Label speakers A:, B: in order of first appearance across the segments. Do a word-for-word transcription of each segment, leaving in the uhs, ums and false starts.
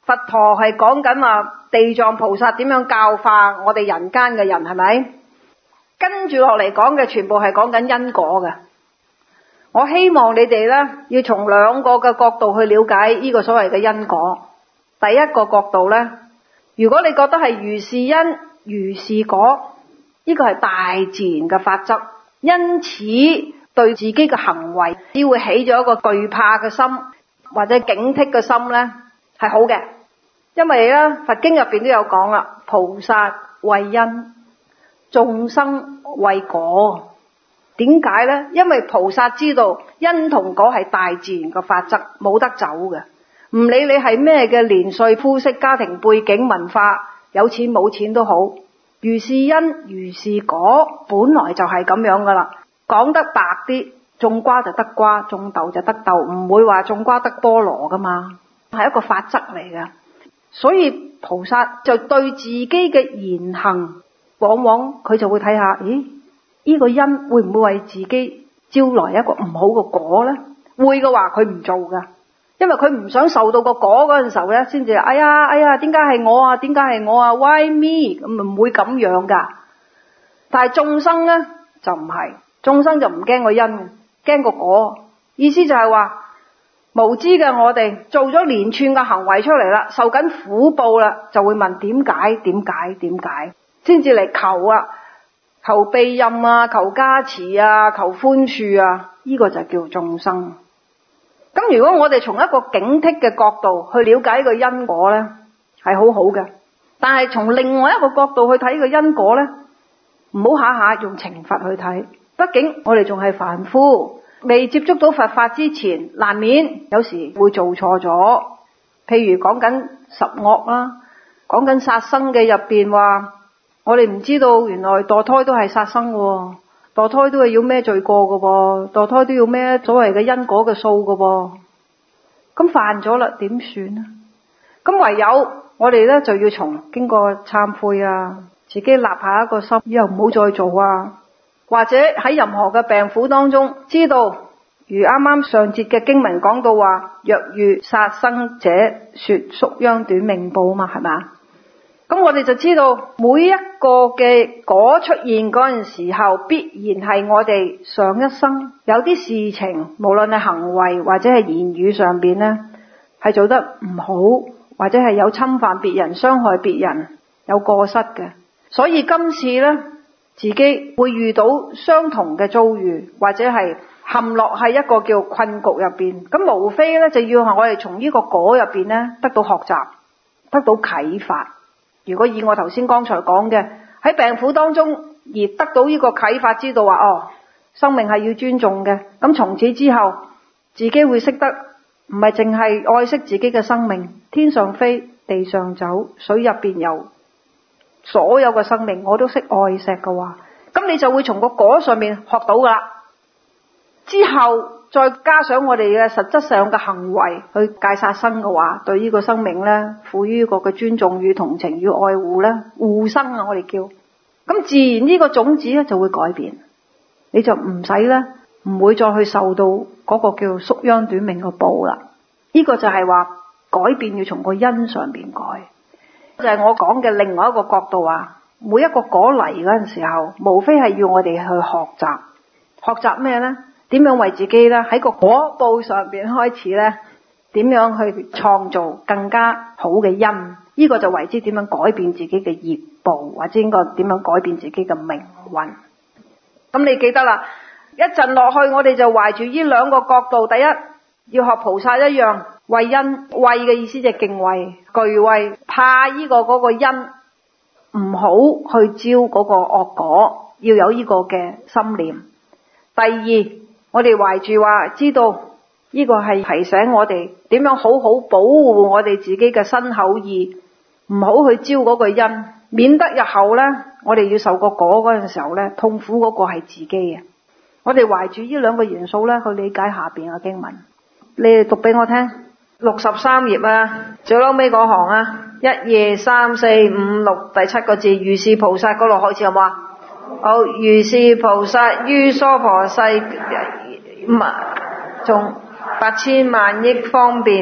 A: 佛陀係講緊話地藏菩薩點樣教化我哋人間嘅人，係咪？跟住落嚟講嘅全部係講緊因果嘅。我希望你哋呢，要從兩個嘅角度去了解呢個所謂嘅因果。第一個角度呢，如果你覺得係如是因如是果，呢個係大自然嘅法則，因此對自己嘅行為只會起咗一個懼怕嘅心或者警惕嘅心呢，係好嘅。因為呢，佛經入邊都有講啦，菩薩為因，眾生為果。點解呢？因為菩薩知道因同果係大自然嘅法則，冇得走嘅。唔理你係咩嘅年歲、膚色、家庭背景、文化，有錢冇錢都好，如是因如是果，本來就係咁樣噶啦。講得白啲，種瓜就得瓜，種豆就得豆，唔會話種瓜得菠蘿噶嘛，係一個法則嚟嘅。所以菩薩就對自己嘅言行，往往佢就會睇下，咦？呢個因會唔會為自己招來一個唔好嘅果呢？會嘅話佢唔做噶，因為佢唔想受到個果嗰陣時候咧，先至哎呀哎呀，點解係我啊？點解係我啊 ？Why me？ 咁唔會咁樣噶。但係眾生呢，就唔係，眾生就唔驚個因，驚個果。意思就係話無知嘅我哋做咗連串嘅行為出嚟啦，受緊苦報啦，就會問點解？點解？點解？先至嚟求啊！求庇蔭啊，求加持啊，求寬恕啊，呢個就叫眾生。咁如果我哋從一個警惕嘅角度去了解呢個因果呢，係好好嘅。但係從另外一個角度去睇呢個因果呢，唔好下下用懲罰去睇。畢竟我哋仲係凡夫，未接觸到佛法之前，難免有時會做錯咗。譬如講緊十惡啦，講緊殺生嘅入邊話，我哋唔知道原來墮胎都係殺生嘅，墮胎都係要孭罪過嘅噃，墮胎都要孭所謂嘅因果嘅數嘅噃。咁犯咗啦，點算啊？咁唯有我哋咧就要從經過懺悔啊，自己立下一個心，以後唔好再做啊。或者喺任何嘅病苦當中，知道如啱啱上節嘅經文講到話，若遇殺生者，說宿殃短命報嘛，係嘛？咁我哋就知道每一個嘅果出現嗰陣時候，必然係我哋上一生有啲事情，無論係行為或者係言語上邊呢，係做得唔好，或者係有侵犯別人、傷害別人、有過失嘅。所以今次呢，自己會遇到相同嘅遭遇，或者係陷落喺一個叫困局入邊。咁無非呢，就要我哋從呢個果入邊呢，得到學習，得到啟發。如果以我頭先剛才講嘅喺病苦當中而得到呢個啟發，知道話哦，生命係要尊重嘅，咁從此之後自己會識得唔係淨係愛惜自己嘅生命，天上飛地上走，水入邊游，所有嘅生命我都識愛錫嘅話，咁你就會從個果上面學到噶啦。之後再加上我哋嘅實質上嘅行為去戒殺生嘅話，對呢個生命呢，賦予一個嘅尊重與同情與愛護呢，護生啊我哋叫，咁自然呢個種子呢就會改變，你就唔使呢，唔會再去受到嗰個叫宿殃短命嘅報啦。呢個就係話改變要從個因上邊改，就係我講嘅另外一個角度啊。每一個果嚟嗰陣時候，無非係要我哋去學習，學習咩呢？點樣為自己咧喺個果報上邊開始咧？點樣去創造更加好嘅因？呢、這個就為之點樣改變自己嘅業報，或者應該點樣改變自己嘅命運？咁你記得啦，一陣落去我哋就懷住呢兩個角度。第一，要學菩薩一樣，畏因，畏嘅意思就係敬畏、懼畏，怕呢個嗰個因，唔好去招嗰個惡果，要有呢個嘅心念。第二，我哋懷住話知道呢個係提醒我哋點樣好好保護我哋自己嘅身口意，唔好去招嗰個因，免得日後呢，我哋要受個果嗰陣時候呢，痛苦嗰個係自己嘅。我哋懷住呢兩個元素呢，去理解下邊嘅經文。你哋讀俾我聽，六十三頁啊，最撈尾嗰行啊，一二三四五六第七個字，如是菩薩嗰度開始有冇啊？好，如是菩薩於娑婆世，從百千萬億方便，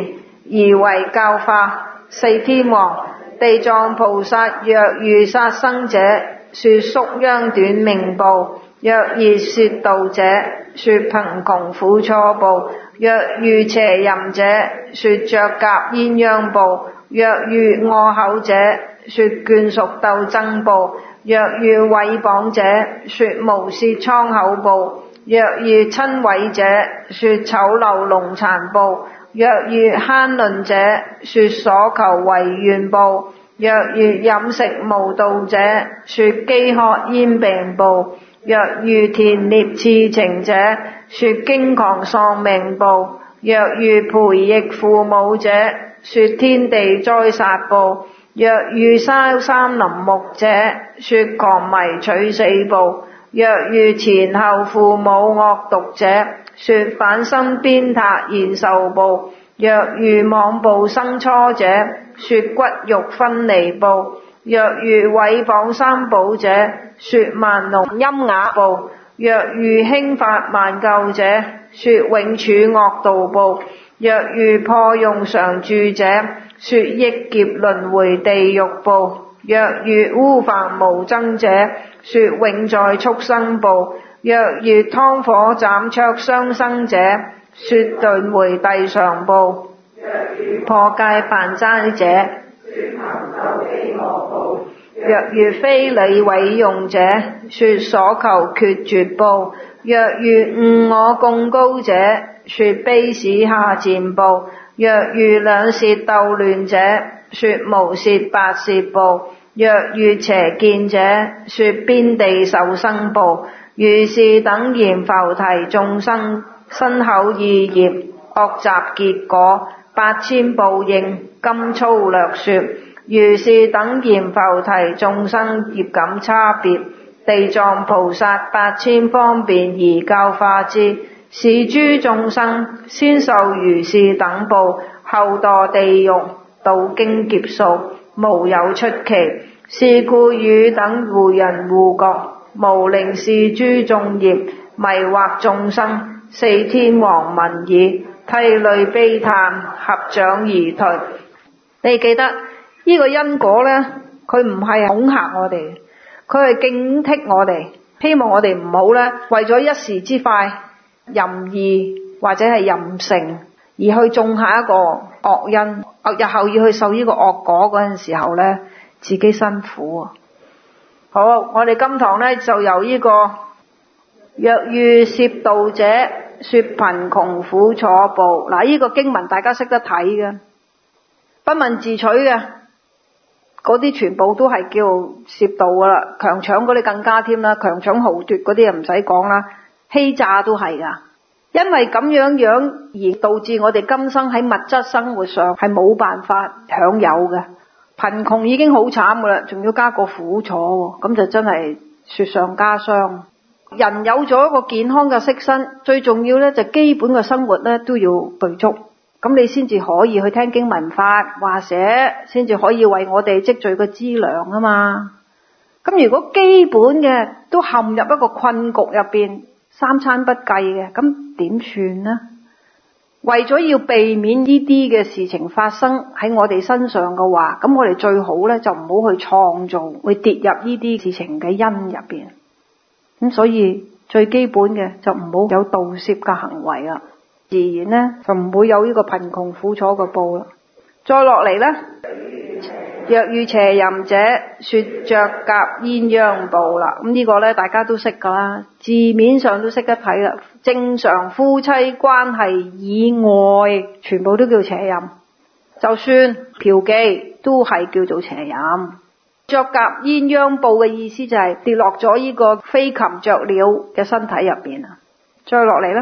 A: 而為教化。四天王地藏菩薩若遇殺生者，說宿殃短命報；若遇竊盜者，說貧窮苦楚報；若遇邪淫者，說雀鴿鴛鴦報；若遇惡口者，說眷屬鬥爭報；若遇毀謗者，說無舌瘡口報；若遇親毀者，說醜陋膿殘報；若遇慳吝者，說所求違願報；若遇飲食無度者，說飢渴咽病報；若遇田獵刺情者，說驚狂喪命報；若遇培役父母者，說天地災殺報；若遇燒山林木者，說狂迷取死報；若遇前後父母惡毒者，說反生鞭撻現受報；若遇妄報生初者，說骨肉分離報；若遇毀謗三寶者，說萬龍陰啞報；若遇輕發萬救者，說永處惡道報；若遇破用常住者，說億劫輪迴地獄報；若遇污犯無僧者，說永在畜生報；若遇湯火斬灼傷生者，說輪迴地上報；若遇破戒犯齋者，說恆受飢餓報；若遇非禮毀用者，說所求決絕報；若遇誤我貢高者，說卑使下賤報；若遇兩舌鬥亂者，說無舌百舌報；若遇邪見者，說邊地受生報。如是等閻浮提眾生，身口意業惡習結果，八千報應，今粗略說。如是等閻浮提眾生業感差別，地藏菩薩八千方便而教化之，是諸眾生先受如是等報，後墮地獄，度經劫數，無有出期。是故汝等胡人胡國，無令是諸眾業迷惑眾生。四天王聞已，涕淚悲嘆，合掌而退。你記得呢、這個因果呢，佢唔係恐嚇我哋，佢係警惕我哋，希望我哋唔好呢，為咗一時之快、任意或者係任性而去種下一個惡因，日後要去受呢個惡果嗰陣時候呢，自己辛苦啊！好，我哋今堂呢，就由呢、這個若遇竊盜者，說貧窮苦楚報。嗱，呢個經文大家識得睇嘅，不問自取嘅嗰啲全部都係叫竊盜噶啦，強搶嗰啲更加添啦，強搶豪奪嗰啲又唔使講啦，欺詐都係噶。因為咁樣樣而導致我哋今生喺物質生活上係冇辦法享有嘅。貧窮已經好慘噶啦，仲要加個苦楚，咁就真係雪上加霜。人有咗一個健康嘅色身，最重要咧就基本嘅生活咧都要具足，咁你先至可以去聽經聞法話寫，先至可以為我哋積聚個資糧啊嘛。咁如果基本嘅都陷入一個困局入邊，三餐不繼嘅，咁點算呢？為咗要避免呢啲嘅事情發生喺我哋身上嘅話，咁我哋最好咧就唔好去創造，會跌入呢啲事情嘅因入邊。咁所以最基本嘅就唔好有盜竊嘅行為啦，自然咧就唔會有呢個貧窮苦楚嘅報啦。再落嚟咧，若遇邪淫者，說雀鴿鴛鴦報啦。咁呢個咧大家都識噶啦，字面上都識得睇啦。正常夫妻關係以外，全部都叫邪淫，就算嫖妓都係叫做邪淫。雀鴿鴛鴦報嘅意思就係跌落咗呢個飛禽雀鳥嘅身體入邊啊。再落嚟啦，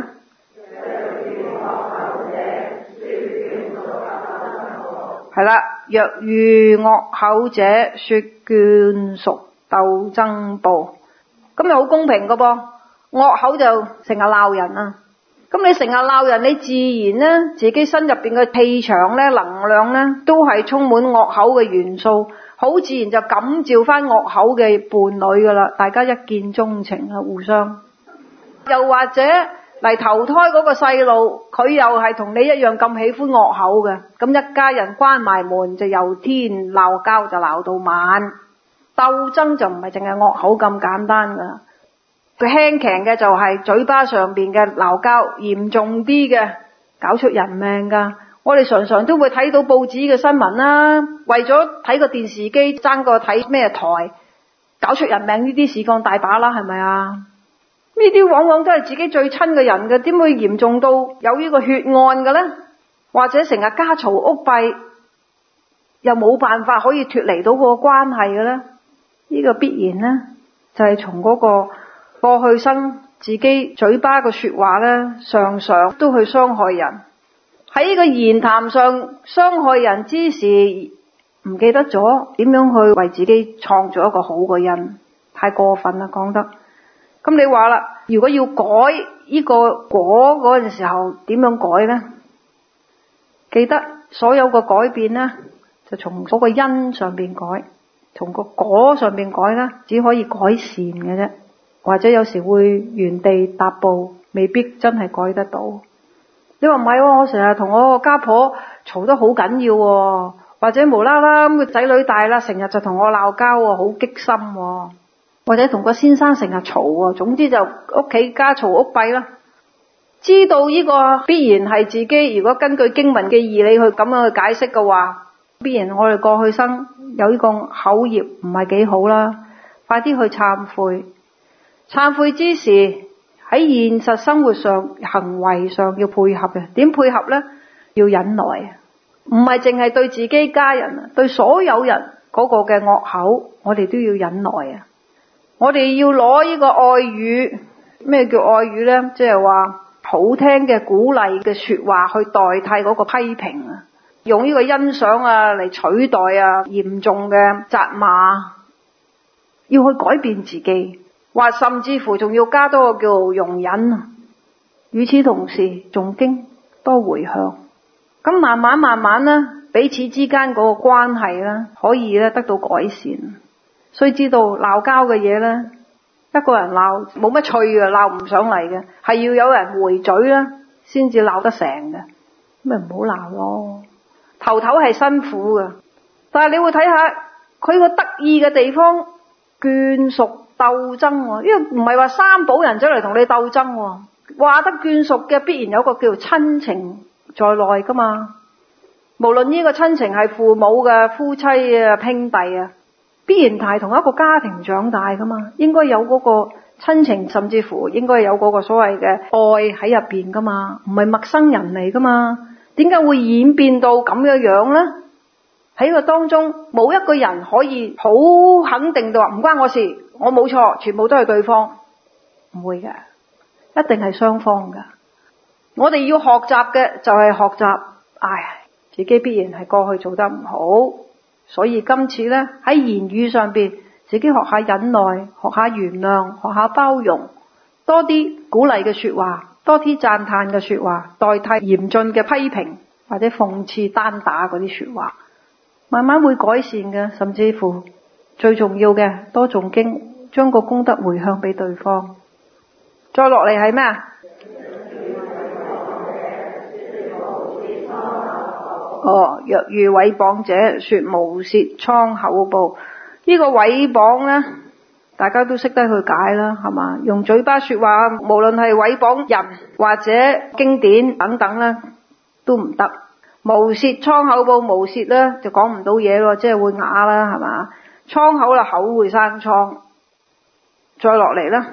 A: 係啦，若遇惡口者，說眷屬鬥爭報。咁又好公平噶噃，惡口就成日鬧人啊。咁你成日鬧人，你自然呢，自己身入邊嘅氣場呢，能量呢，都係充滿惡口嘅元素，好自然就感召翻惡口嘅伴侶噶啦，大家一見鍾情啊，互相。又或者嗱， 嚟投胎嗰個細路，佢又係同你一樣咁喜歡惡口嘅，咁一家人關埋門就由天鬧交就鬧到晚。鬥爭就唔係淨係惡口咁簡單噶，佢輕強嘅就係嘴巴上邊嘅鬧交，嚴重啲嘅搞出人命噶。我哋常常都會睇到報紙嘅新聞啦，為咗睇個電視機爭個睇咩台，搞出人命呢啲事幹大把啦，係咪啊？呢啲往往都係自己最親嘅人嘅，點會嚴重到有呢個血案嘅呢？或者成日家嘈屋閉，又冇辦法可以脫離到個關係嘅呢？呢個必然呢，就係從嗰個過去生自己嘴巴嘅說話呢，常常都去傷害人。喺呢個言談上傷害人之時，唔記得咗點樣去為自己創造一個好嘅因，太過分啦講得。咁你話啦，如果要改呢個果嗰陣時候，點樣改呢？記得所有嘅改變呢，就從嗰個因上邊改，從個果上邊改呢，只可以改善嘅啫，或者有時會原地踏步，未必真係改得到。你話唔係喎，我成日同我個家婆嘈得好緊要喎，或者無啦啦咁個仔女大啦，成日就同我鬧交喎，好激心喎，或者同個先生成日嘈喎，總之就屋企家嘈屋閉啦。知道呢個必然係自己，如果根據經文嘅義理去咁樣去解釋嘅話，必然我哋過去生有呢個口業唔係幾好啦，快啲去懺悔。懺悔之時喺現實生活上行為上要配合嘅，點配合呢？要忍耐，唔係淨係對自己家人啊，對所有人嗰個嘅惡口，我哋都要忍耐啊！我哋要攞呢個愛語，咩叫愛語呢？即係話好聽嘅鼓勵嘅說話去代替嗰個批評啊，用呢個欣賞啊嚟取代啊嚴重嘅責罵，要去改變自己，或甚至乎仲要加多個叫容忍啊。與此同時，誦經多回向，咁慢慢慢慢呢，彼此之間嗰個關係呢，可以咧得到改善。所以知道鬧交嘅嘢呢，一個人鬧冇乜趣嘅，鬧唔上嚟嘅，係要有人回嘴啦，先至鬧得成嘅。咁咪唔好鬧咯。頭頭係辛苦嘅，但係你會睇下佢個得意嘅地方，眷屬鬥爭，因為唔係話三寶人走嚟同你鬥爭，話得眷屬嘅必然有個叫親情在內噶嘛。無論呢個親情係父母嘅、夫妻啊、兄弟啊，必然係同一個家庭長大噶嘛，應該有嗰個親情，甚至乎應該有嗰個所謂嘅愛喺入邊噶嘛，唔係陌生人嚟噶嘛。點解會演變到咁嘅樣呢？喺個當中冇一個人可以好肯定到話唔關我事，我冇錯，全部都係對方，唔會嘅，一定係雙方嘅。我哋要學習嘅就係學習，唉，自己必然係過去做得唔好，所以今次呢，喺言語上邊，自己學下忍耐，學下原諒，學下包容，多啲鼓勵嘅說話，多啲讚嘆嘅說話，代替嚴峻嘅批評或者諷刺單打嗰啲說話，慢慢會改善嘅。甚至乎最重要嘅，多誦經，將個功德回向俾對方。再落嚟係咩啊？哦，若遇毀謗者，說無舌瘡口暴。呢個毀謗呢，大家都識得去解啦，係嘛？用嘴巴說話，無論係毀謗人或者經典等等呢，都唔得。無舌瘡口暴，無舌呢就講唔到嘢咯，即係會啞啦，係嘛？瘡口啦，口會生瘡。再落嚟啦，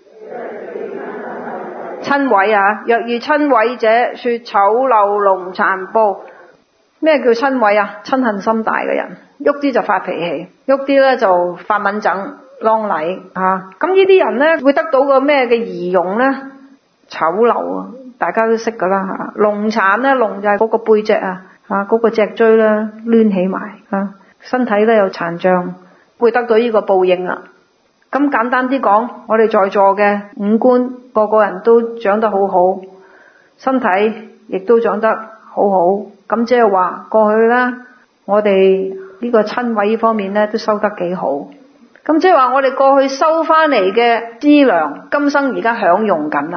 A: 親毀啊！若遇親毀者，說醜陋龍殘暴。咩叫親毀啊？親恨心大嘅人，喐啲就發脾氣，喐啲咧就發敏憎、啷禮啊！咁呢啲人咧會得到個咩嘅儀容咧？醜陋啊！大家都識噶啦吓。龍殘咧，龍就係嗰個背脊啊，啊嗰個脊椎咧攣起埋啊，身體咧有殘障，會得到呢個報應啦。咁簡單啲講，我哋在座嘅五官個個人都長得好好，身體亦都長得好好。咁即係話過去啦，我哋呢個親毀呢方面咧都收得幾好。咁即係話我哋過去收翻嚟嘅資糧，今生而家享用緊啦。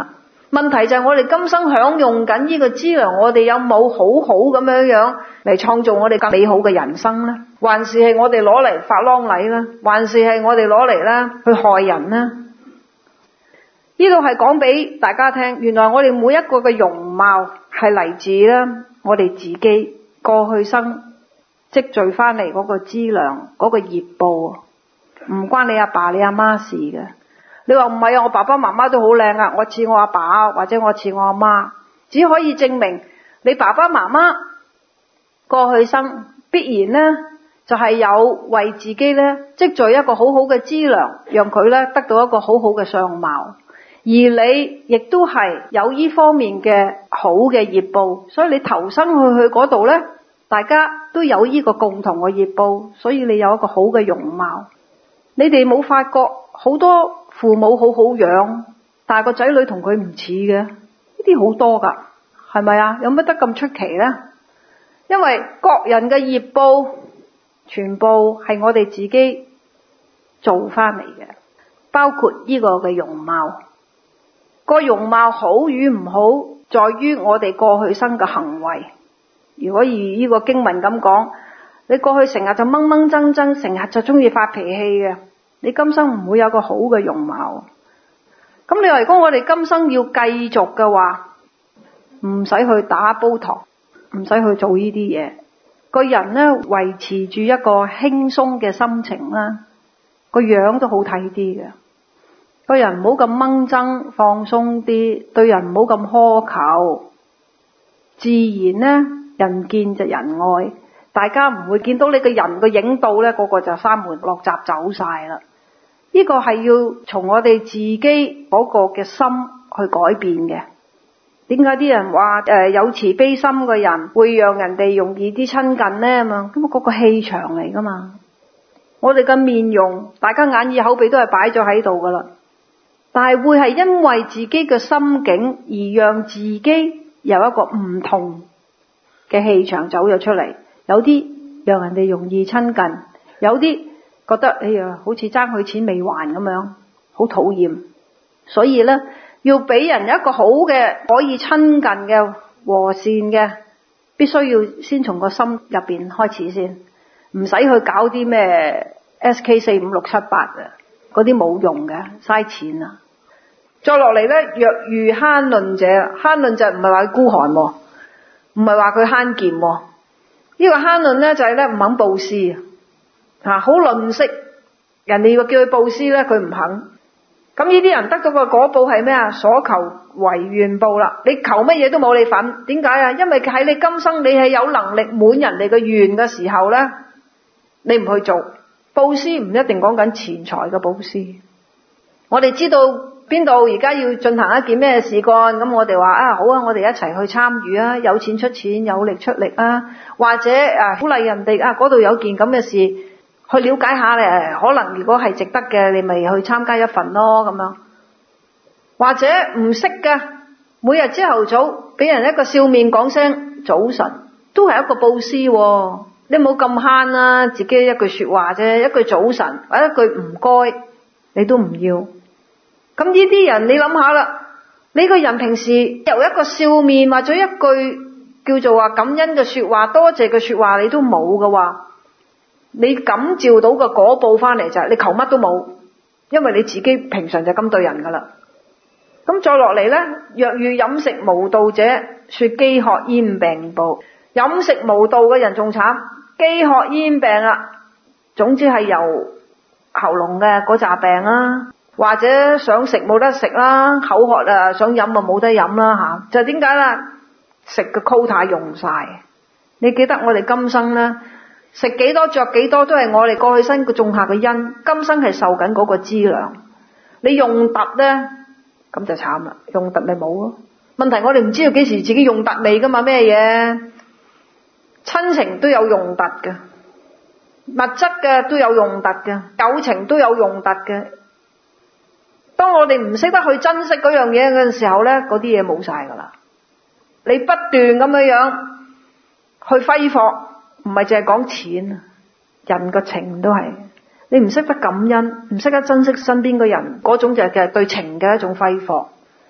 A: 問題就係我哋今生享用緊呢個資糧，我哋有冇好好咁樣樣嚟創造我哋更美好嘅人生呢？還是係我哋攞嚟發啷禮呢？還是係我哋攞嚟呢去害人呢？呢度係講俾大家聽，原來我哋每一個嘅容貌係嚟自呢我哋自己過去生積聚翻嚟嗰個資糧，嗰個業報，唔關你阿爸你阿媽事嘅。你話唔係啊，我爸爸媽媽都好靚啊，我似我阿爸或者我似我阿媽，只可以證明你爸爸媽媽過去生必然呢就係有為自己呢積聚一個好好嘅資糧，讓佢呢得到一個好好嘅相貌，而你亦都係有呢方面嘅好嘅業報，所以你投生去去嗰度呢，大家都有呢個共同嘅業報，所以你有一個好嘅容貌。你哋冇發覺好多父母好好養，但係個仔女同佢唔似嘅，呢啲好多噶，係咪啊？有乜得咁出奇呢？因為各人嘅業報全部係我哋自己做翻嚟嘅，包括呢個嘅容貌。個容貌好與唔好，在於我哋過去生嘅行為。如果以呢個經文咁講，你過去成日就掹掹爭爭，成日就中意發脾氣嘅，你今生唔會有個好嘅容貌。咁你話如果我哋今生要繼續嘅話，唔使去打煲糖，唔使去做呢啲嘢，個人呢維持住一個輕鬆嘅心情啦，個樣都好睇啲嘅。個人唔好咁掹爭，放鬆啲，對人唔好咁苛求，自然呢人見就人愛，大家唔會見到你個人個影到呢，個個就閂門落閘走晒啦。呢個係要從我哋自己嗰個嘅心去改變嘅。點解啲人話誒、呃、有慈悲心嘅人會讓人哋容易啲親近呢？咁啊，咁啊嗰個氣場嚟噶嘛。我哋嘅面容，大家眼耳口鼻都係擺咗喺度噶啦，但係會係因為自己嘅心境而讓自己有一個唔同嘅氣場走咗出嚟。有啲讓人哋容易親近，有啲覺得哎呀好似爭佢錢未還咁樣，好討厭。所以呢，要俾人一個好嘅可以親近嘅和善嘅，必須要先從個心入邊開始先，唔使去搞啲咩 S K 四五六七八啊，嗰啲冇用嘅，嘥錢啊。再落嚟呢，若遇慳吝者，慳吝就唔係話佢孤寒，唔係話佢慳儉，呢個慳吝呢，就係咧唔肯布施啊，好吝嗇，人哋要叫佢布施呢，佢唔肯。咁呢啲人得到個果報係咩啊？所求為願報啦，你求乜嘢都冇你份。點解啊？因為喺你今生你係有能力滿人哋嘅願嘅時候呢，你唔去做布施，唔一定講緊錢財嘅布施。我哋知道邊度而家要進行一件咩事幹，咁我哋話啊好啊，我哋一齊去參與啊，有錢出錢，有力出力啊，或者啊鼓勵人哋啊嗰度有件咁嘅事。去了解下咧，可能如果係值得嘅，你咪去參加一份咯咁樣。或者唔識嘅，每日朝頭早俾人一個笑面講聲早晨，都係一個布施喎。你冇咁慳啦，自己一句說話啫，一句早晨或者一句唔該，你都唔要。咁呢啲人你諗下啦，你個人平時由一個笑面或者一句叫做話感恩嘅說話、多謝嘅說話，你都冇嘅話，你感召到個果報翻嚟就係你求乜都冇，因為你自己平常就咁對人噶啦。咁再落嚟呢，若遇飲食無道者，說飢渴咽病報。飲食無道嘅人仲慘，飢渴咽病啊，總之係由喉嚨嘅嗰扎病啦，或者想食冇得食啦，口渴啊想飲啊冇得飲啦吓，就點解啦？食嘅 quota 用晒。你記得我哋今生呢，食幾多着幾多都係我哋過去生嘅種下嘅因，今生係受緊嗰個資糧。你用突呢，咁就慘啦，用突咪冇咯。問題我哋唔知道幾時自己用突未噶嘛，咩嘢？親情都有用突嘅，物質嘅都有用突嘅，友情都有用突嘅。當我哋唔識得去珍惜嗰樣嘢嘅時候呢，嗰啲嘢冇晒噶啦。你不斷咁樣樣去揮霍。唔係淨係講錢啊，人個情都係，你唔識得感恩，唔識得珍惜身邊嘅人，嗰種就係對情嘅一種揮霍。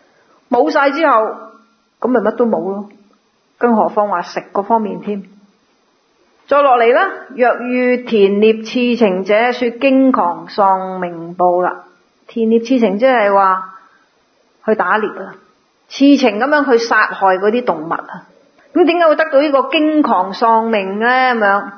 A: 冇晒之後，咁咪乜都冇咯。更何況話食嗰方面添。再落嚟啦，若遇田獵刺情者，說驚狂喪命報啦。田獵刺情即係話去打獵啊，刺情咁樣去殺害嗰啲動物啊。咁點解會得到呢個驚狂喪命呢？咁樣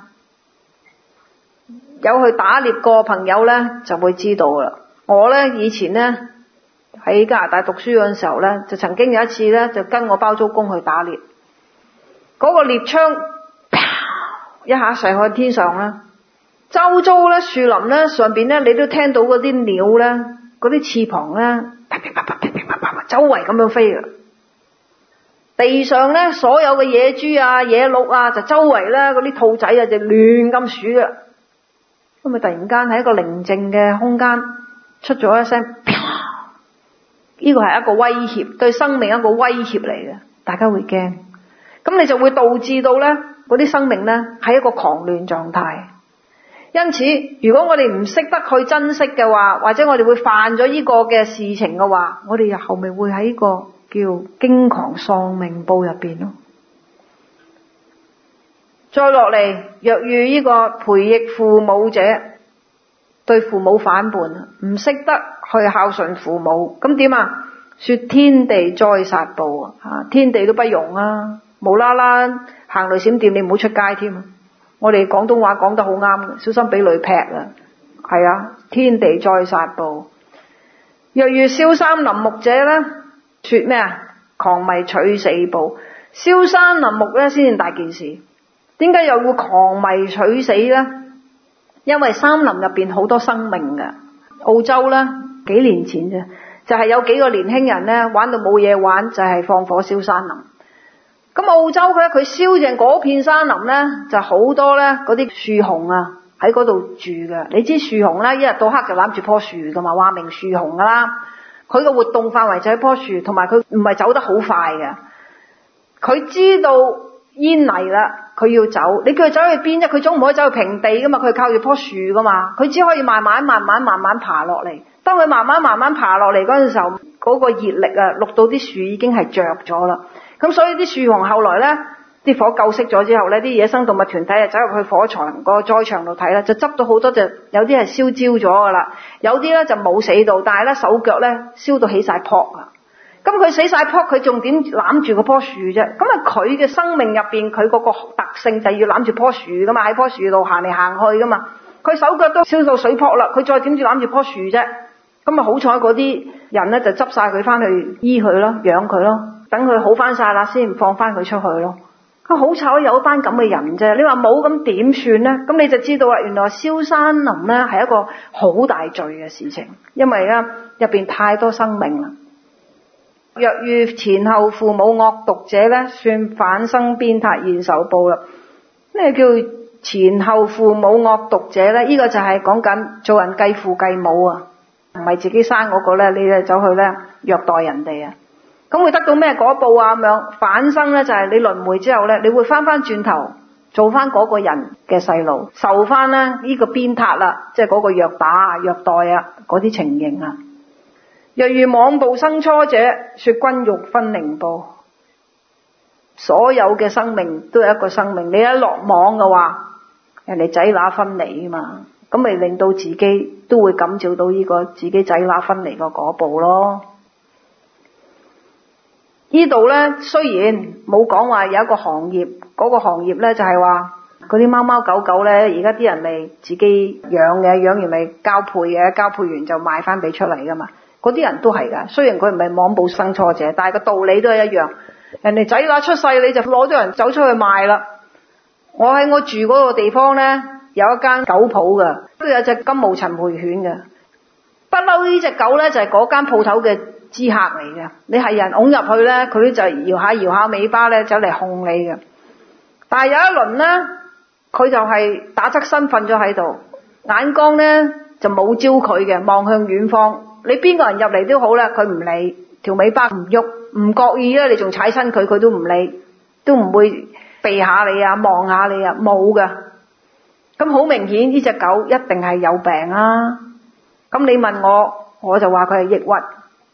A: 有去打獵過朋友呢就會知道啦。我呢以前呢喺加拿大讀書嗰陣時候呢，就曾經有一次呢，就跟我包租公去打獵，嗰、那個獵槍一下射去天上啦，周遭咧樹林咧上邊咧，你都聽到嗰啲鳥咧，嗰啲翅膀咧，啪啪啪啪啪啪啪啪，周圍咁樣飛嘅。地上咧所有嘅野豬啊、野鹿啊，就周圍咧嗰啲兔仔啊，就亂咁數嘅。咁咪突然間喺一個寧靜嘅空間出咗一聲，呢個係一個威脅，對生命一個威脅嚟嘅，大家會驚。咁你就會導致到咧嗰啲生命咧係一個狂亂狀態。因此，如果我哋唔識得去珍惜嘅話，或者我哋會犯咗呢個嘅事情嘅話，我哋後面會喺呢個叫驚狂喪命報入邊咯。再落嚟，若遇呢個培逆父母者，對父母反叛，唔識得去孝順父母，咁點啊？說天地災殺報啊！天地都不容啊！無啦啦行雷閃電，你唔好出街添。我哋廣東話講得好啱嘅，小心俾雷劈啊！係啊，天地災殺報。若遇燒山林木者咧，說咩啊？狂迷取死報。燒山林木咧先至大件事。點解又會狂迷取死咧？因為山林入邊好多生命嘅。澳洲咧幾年前啫，就係有幾個年輕人咧玩到冇嘢玩，就係放火燒山林。咁澳洲咧，佢燒淨嗰片山林咧，就好多咧嗰啲樹熊啊喺嗰度住嘅。你知樹熊咧，一日到黑就攬住棵樹噶嘛，話明樹熊噶啦。佢嘅活動範圍就係棵樹，同埋佢唔係走得好快嘅。佢知道煙嚟啦，佢要走。你叫佢走去邊啫？佢總唔可以走去平地噶嘛，佢係靠住棵樹噶嘛。佢只可以慢慢、慢慢、慢慢爬落嚟。當佢慢慢、慢慢爬落嚟嗰陣時候，嗰個熱力啊，落到啲樹已經係着咗啦。咁所以啲樹熊後來咧，啲火救熄咗之後咧，啲野生動物團體啊走入去火場個災場度睇啦，就執到好多隻，有啲係燒焦咗噶啦，有啲咧就冇死到，但係咧手腳咧燒到起晒泡啊！咁佢死晒泡，佢仲點攬住嗰棵樹啫？咁啊佢嘅生命入邊，佢嗰個特性就係要攬住棵樹噶嘛，喺棵樹度行嚟行去噶嘛，佢手腳都燒到水泡啦，佢再點住攬住棵樹啫？咁啊好彩嗰啲人咧就執晒佢翻去醫佢咯，養佢咯。等佢好翻晒啦，先放翻佢出去咯。佢好彩有一班咁嘅人啫。你話冇咁點算呢？咁你就知道啦。原來燒山林呢係一個好大罪嘅事情，因為咧入邊太多生命啦。若遇前後父母惡毒者呢，算反生鞭撻現受報啦。咩叫前後父母惡毒者呢？呢、這個就係講緊做人繼父繼母啊，唔係自己生嗰個呢，你就走去呢虐待人哋啊。咁會得到咩果報啊？咁樣反生咧，就係你輪迴之後咧，你會翻翻轉頭做翻嗰個人嘅細路，受翻咧呢個鞭撻啦，即係嗰個虐打啊、虐待啊嗰啲情形啊。若遇妄報生初者，說君欲分靈報。所有嘅生命都有一個生命，你一落網嘅話，人哋仔乸分離啊嘛，咁咪令到自己都會感召到呢個自己仔乸分離個果報咯。呢度咧雖然冇講話有一個行業，嗰、那個行業咧就係話嗰啲貓貓狗狗咧，而家啲人咪自己養嘅，養完咪交配嘅，交配完就賣翻俾出嚟噶嘛。嗰啲人都係噶，雖然佢唔係妄報生初者，但係個道理都係一樣。人哋仔乸出世你就攞咗人走出去賣啦。我喺我住嗰個地方咧，有一間狗鋪噶，都有隻金毛陳培犬嘅。不嬲呢隻狗咧就係嗰間鋪頭嘅知客嚟嘅，你係人拱入去咧，佢就搖下搖下尾巴咧，走嚟控你嘅。但係有一輪咧，佢就係打側身瞓咗喺度，眼光咧就冇招佢嘅，望向遠方。你邊個人入嚟都好啦，佢唔理，條尾巴唔喐，唔覺意咧，你仲踩親佢，佢都唔理，都唔會避下你啊，望下你啊，冇噶。咁好明顯呢隻狗一定係有病啊！咁你問我，我就話佢係抑鬱。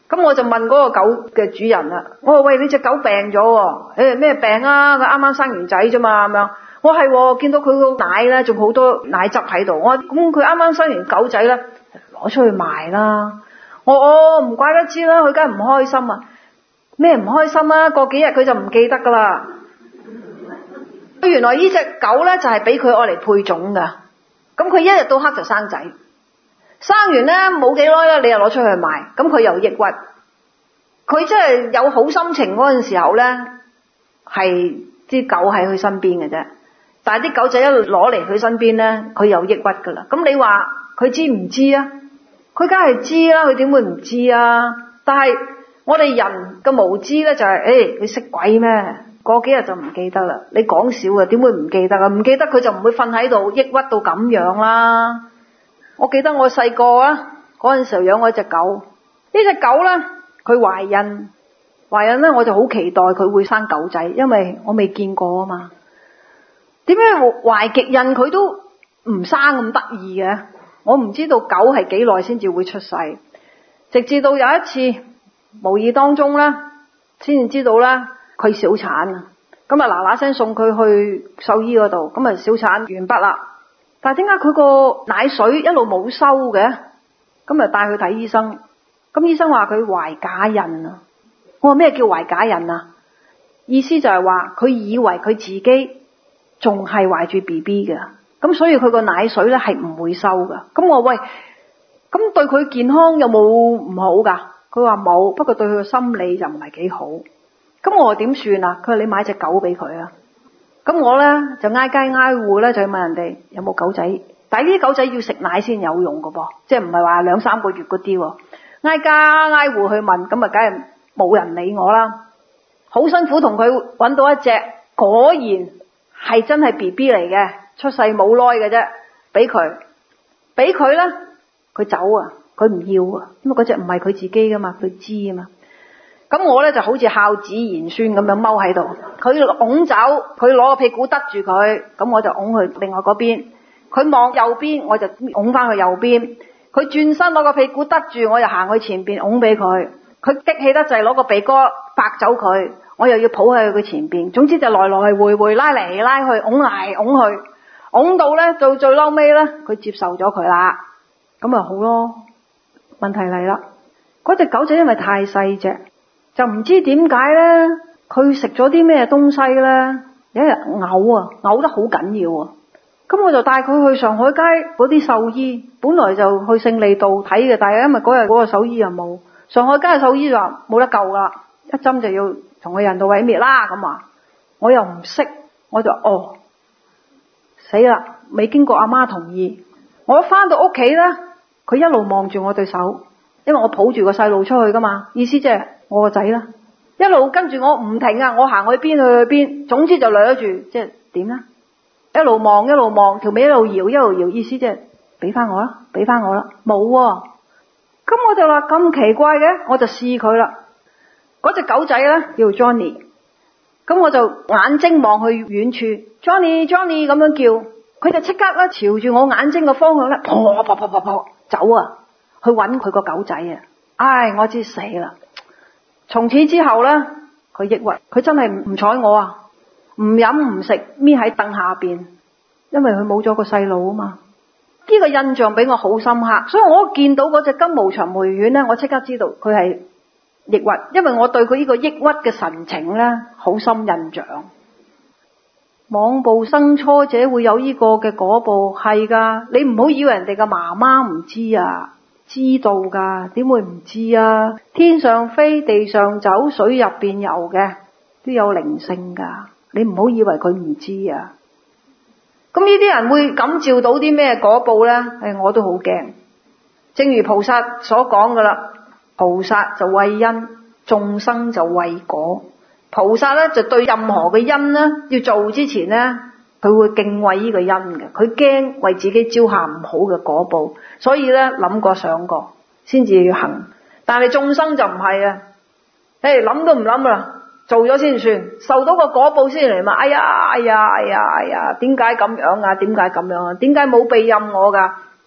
A: 咁我就問嗰個狗嘅主人啦，我話喂，你隻狗病咗喎，誒咩病啊？佢啱啱生完仔啫嘛，咁樣。我係喎，見到佢個奶咧仲好多奶汁喺度。我話咁佢啱啱生完狗仔咧，攞出去賣啦。我我唔怪得知啦，佢梗係唔開心啊。咩唔開心啊？過幾日佢就唔記得噶啦。原來呢隻狗咧就係俾佢愛嚟配種噶。咁佢一日到黑就生仔。生完咧冇幾耐啦，你又攞出去賣，咁佢又抑鬱。佢真係有好心情嗰陣時候咧，係啲狗喺佢身邊嘅啫。但係啲狗仔一攞嚟佢身邊咧，佢又抑鬱噶啦。咁你話佢知唔知啊？佢梗係知啦，佢點會唔知啊？但係我哋人嘅無知咧就係、是，誒佢識鬼咩？過幾日就唔記得啦。你講笑啊？點會唔記得啊？唔記得佢就唔會瞓喺度抑鬱到咁樣啦。我記得我細個啊，嗰陣時候養過一隻狗，呢隻狗咧佢懷孕，懷孕咧我就好期待佢會生狗仔，因為我未見過啊嘛。點解懷極孕佢都唔生咁得意嘅？我唔知道狗係幾耐先至會出世，直至到有一次無意當中咧，先至知道咧佢小產啊。咁啊嗱嗱聲送佢去獸醫嗰度，咁啊小產完畢啦。但係點解佢個奶水一路冇收嘅？咁啊帶佢睇醫生，咁醫生話佢懷假孕啊。我話咩叫懷假孕啊？意思就係話佢以為佢自己仲係懷住 B B 嘅，咁所以佢個奶水咧係唔會收噶。咁我話喂，咁對佢健康有冇唔好噶？佢話冇，不過對佢個心理就唔係幾好。咁我話點算啊？佢話你買隻狗俾佢啊。咁我咧就挨街挨戶咧就去問人哋有冇狗仔，但係呢啲狗仔要食奶先有用噶噃，即係唔係話兩三個月嗰啲。挨街挨戶去問，咁啊梗係冇人理我啦。好辛苦同佢搵到一隻，果然係真係 B B 嚟嘅，出世冇耐嘅啫，俾佢，俾佢咧，佢走啊，佢唔要啊，因為嗰隻唔係佢自己噶嘛，佢知啊嘛。咁我咧就好似孝子賢孫咁樣踎喺度，佢拱走，佢攞個屁股得住佢，咁我就拱去另外嗰邊。佢望右邊，我就拱翻去右邊。佢轉身攞個屁股得住，我就行去前邊拱俾佢。佢激氣得滯，攞個鼻哥拍走佢，我又要抱喺佢前邊。總之就來來回回拉嚟拉去，拱嚟拱去，拱到咧到最嬲尾咧，佢接受咗佢啦，咁咪好咯。問題嚟啦，嗰隻狗仔因為太細隻。就唔知點解咧，佢食咗啲咩東西咧，有一日嘔啊，嘔得好緊要啊！咁我就帶佢去上海街嗰啲獸醫，本來就去勝利道睇嘅，但係因為嗰日嗰個獸醫又冇，上海街嘅獸醫就話冇得救啦，一針就要同佢人道毀滅啦咁話。我又唔識，我就哦死啦，未經過阿媽同意。我一翻到屋企咧，佢一路望住我對手，因為我抱住個細路出去噶嘛，意思即係我個仔啦，一路跟住我唔停啊！我行去邊去去邊，總之就掠住，即係點啦？一路望一路望，條尾一路搖一路搖，意思即係俾翻我啦，俾翻我啦，冇喎。咁我就話咁奇怪嘅，我就試佢啦。嗰隻狗仔咧叫 Johnny， 咁我就眼睛望去遠處 ，Johnny Johnny 咁樣叫，佢就即刻咧朝住我眼睛嘅方向咧，噗噗噗噗噗走啊，去搵佢個狗仔啊！唉，我知死啦！從此之後咧，佢抑鬱，佢真係唔睬我啊，唔飲唔食，匿喺凳下邊，因為佢冇咗個細路啊嘛。呢個印象俾我好深刻，所以我見到嗰隻金毛長眉犬咧，我即刻知道佢係抑鬱，因為我對佢呢個抑鬱嘅神情咧好深印象。妄報生初者會有呢個嘅果報，係噶，你唔好以為人哋嘅媽媽唔知啊。知道噶，點會唔知啊？天上飛，地上走，水入邊游嘅都有靈性噶，你唔好以為佢唔知啊。咁呢啲人會感召到啲咩果報咧？誒，我都好驚。正如菩薩所講噶啦，菩薩就為因，眾生就為果。菩薩咧就對任何嘅因咧要做之前咧，佢會敬畏呢個因嘅，佢驚為自己招下唔好嘅果報，所以咧諗過想過先至要行。但係眾生就唔係啊，誒諗都唔諗啦，做咗先算，受到個果報先嚟嘛。哎呀哎呀哎呀哎呀，點解咁樣啊？點解咁樣啊？點解冇庇蔭我噶？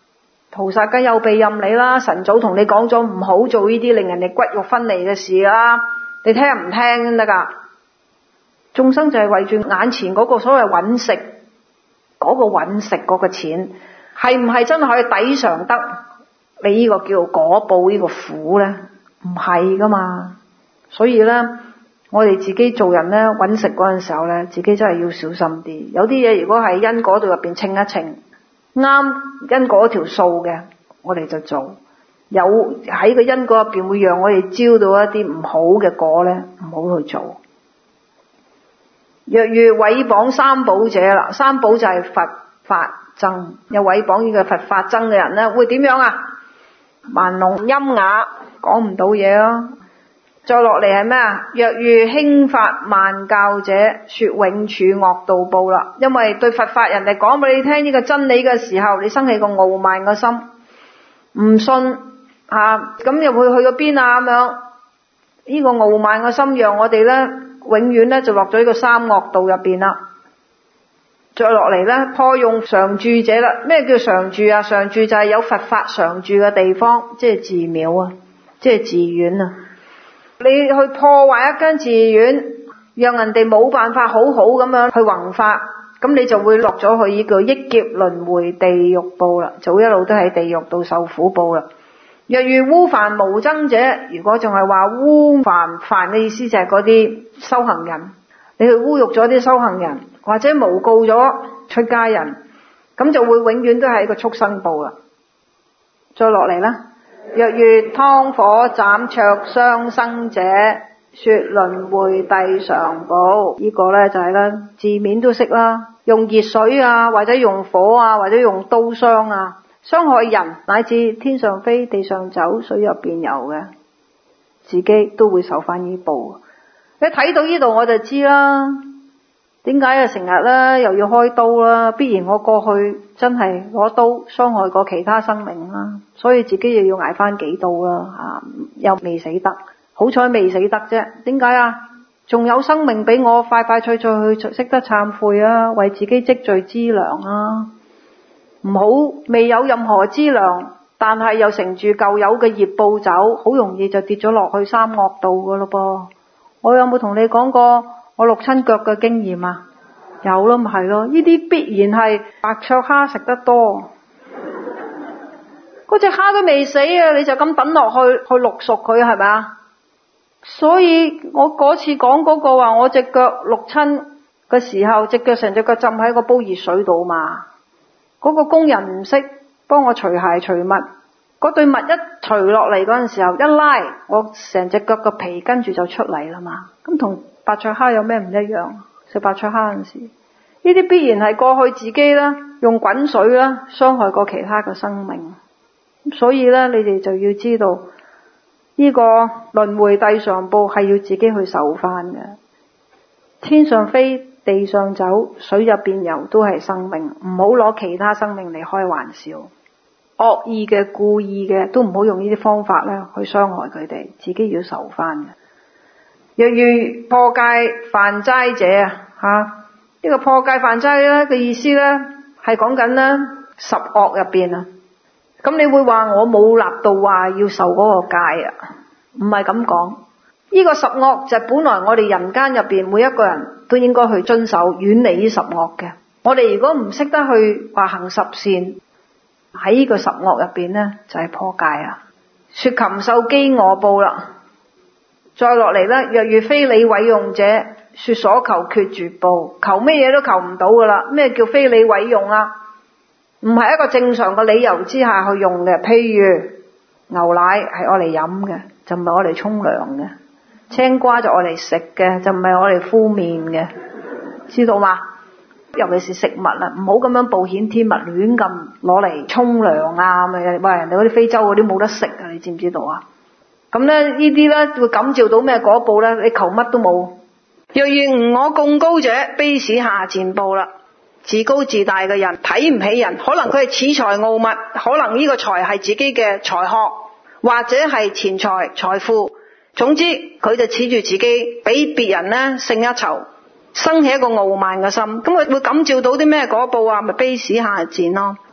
A: 菩薩梗有庇蔭你啦，神早同你講咗唔好做呢啲令人哋骨肉分離嘅事啦，你聽唔聽先得噶？眾生就係為住眼前嗰個所謂揾食，嗰、嗰個揾食嗰個錢，係唔係真係可以抵償得你呢個叫果報呢個苦呢？唔係噶嘛。所以呢，我哋自己做人呢，揾食嗰陣時候呢，自己真係要小心啲。有啲嘢如果喺因果度入邊稱一稱，啱因果條數嘅，我哋就做；有喺個因果入邊會讓我哋招到一啲唔好嘅果呢，唔好去做。若遇毀謗三寶者啦，三寶就係佛法僧，有毀謗呢個佛法僧嘅人呢，會點樣啊？盲聾喑啞，講唔到嘢咯。再落嚟係咩啊？若遇輕法慢教者，說永處惡道報啦。因為對佛法人哋講俾你聽呢個真理嘅時候，你生起個傲慢嘅心，唔信啊，咁又會去咗邊啊？咁樣呢個傲慢嘅心，讓我哋呢永遠呢就落咗呢個三惡道入邊啦。再落嚟呢，破用常住者啦。咩叫常住啊？常住就係有佛法常住嘅地方，即係寺廟啊，即係寺院啊。你去破壞一間寺院，讓人哋冇辦法好好咁樣去弘法，咁你就會落咗去呢個億劫輪迴地獄報啦，就一路都喺地獄度受苦報啦。若遇污梵無僧者，如果仲係話污梵，梵嘅意思就係嗰啲修行人，你去侮辱咗啲修行人，或者誣告咗出家人，咁就會永遠都係一個畜生報啦。再落嚟啦。若遇湯火斬灼傷生者，說輪迴諦常報。呢個呢就係啦，字面都識啦，用熱水啊，或者用火啊，或者用刀傷啊，傷害人乃至天上飛、地上走、水入邊游嘅，自己都會受翻呢報。你睇到呢度我就知啦。點解啊？成日咧又要開刀啦，必然我過去真係攞刀傷害過其他生命啦，所以自己又要挨翻幾刀啦，啊，又未死得，好彩未死得啫。點解啊？仲有生命俾我快快脆脆去識得懺悔啊，為自己積聚資糧啊，唔好未有任何資糧，但係又乘住舊有嘅業報走，好容易就跌咗落去三惡道噶咯噃。我有冇同你講過我淥親腳嘅經驗啊？有咯，咪係咯。呢啲必然係白灼蝦食得多，嗰隻蝦都未死啊，你就咁等落去去淥熟佢，係咪啊？所以我嗰次講嗰個話，我隻腳淥親嘅時候，隻腳成隻腳浸喺個煲熱水度嘛。嗰個工人唔識幫我除鞋除襪，嗰對襪一除落嚟嗰陣時候，一拉我成隻腳嘅皮跟住就出嚟啦嘛。咁同白灼蝦有咩唔一樣？食白灼蝦嗰陣時，呢啲必然係過去自己啦，用滾水啦傷害過其他嘅生命。所以咧，你哋就要知道呢個輪迴諦常報係要自己去受翻嘅。天上飛、地上走、水入邊游都係生命，唔好攞其他生命嚟開玩笑。惡意嘅、故意嘅都唔好用呢啲方法咧去傷害佢哋，自己要受翻嘅。若遇破戒犯齋者啊，吓、這、呢個破戒犯齋咧嘅意思咧係講緊咧十惡入邊啊。咁你會話我冇立到話要受嗰個戒啊？唔係咁講。呢、這個十惡就係本來我哋人間入邊每一個人都應該去遵守，遠離呢十惡嘅。我哋如果唔識得去話行十善，喺呢個十惡入邊咧就係、是、破戒啊。說禽獸飢餓報啦。再落嚟咧，若遇非理毀用者，說所求決絕報。求咩嘢都求唔到噶啦。咩叫非理毀用啊？唔係一個正常嘅理由之下去用嘅。譬如牛奶係愛嚟飲嘅，就唔係愛嚟沖涼嘅；青瓜就愛嚟食嘅，就唔係愛嚟敷面嘅。知道嘛？尤其是食物啦，唔好咁樣暴殄天物，亂咁攞嚟沖涼啊！咪話人哋嗰啲非洲嗰啲冇得食啊！你知唔知道啊？咁咧呢啲咧會感召到咩果報咧？你求乜都冇。若遇吾我貢高者，卑使下賤報啦。自高自大嘅人睇唔起人，可能佢係恃才傲物，可能呢個才係自己嘅才學，或者係錢財財富。總之佢就恃住自己比別人咧勝一籌，生起一個傲慢嘅心。咁佢會感召到啲咩果報啊？咪卑使下賤咯。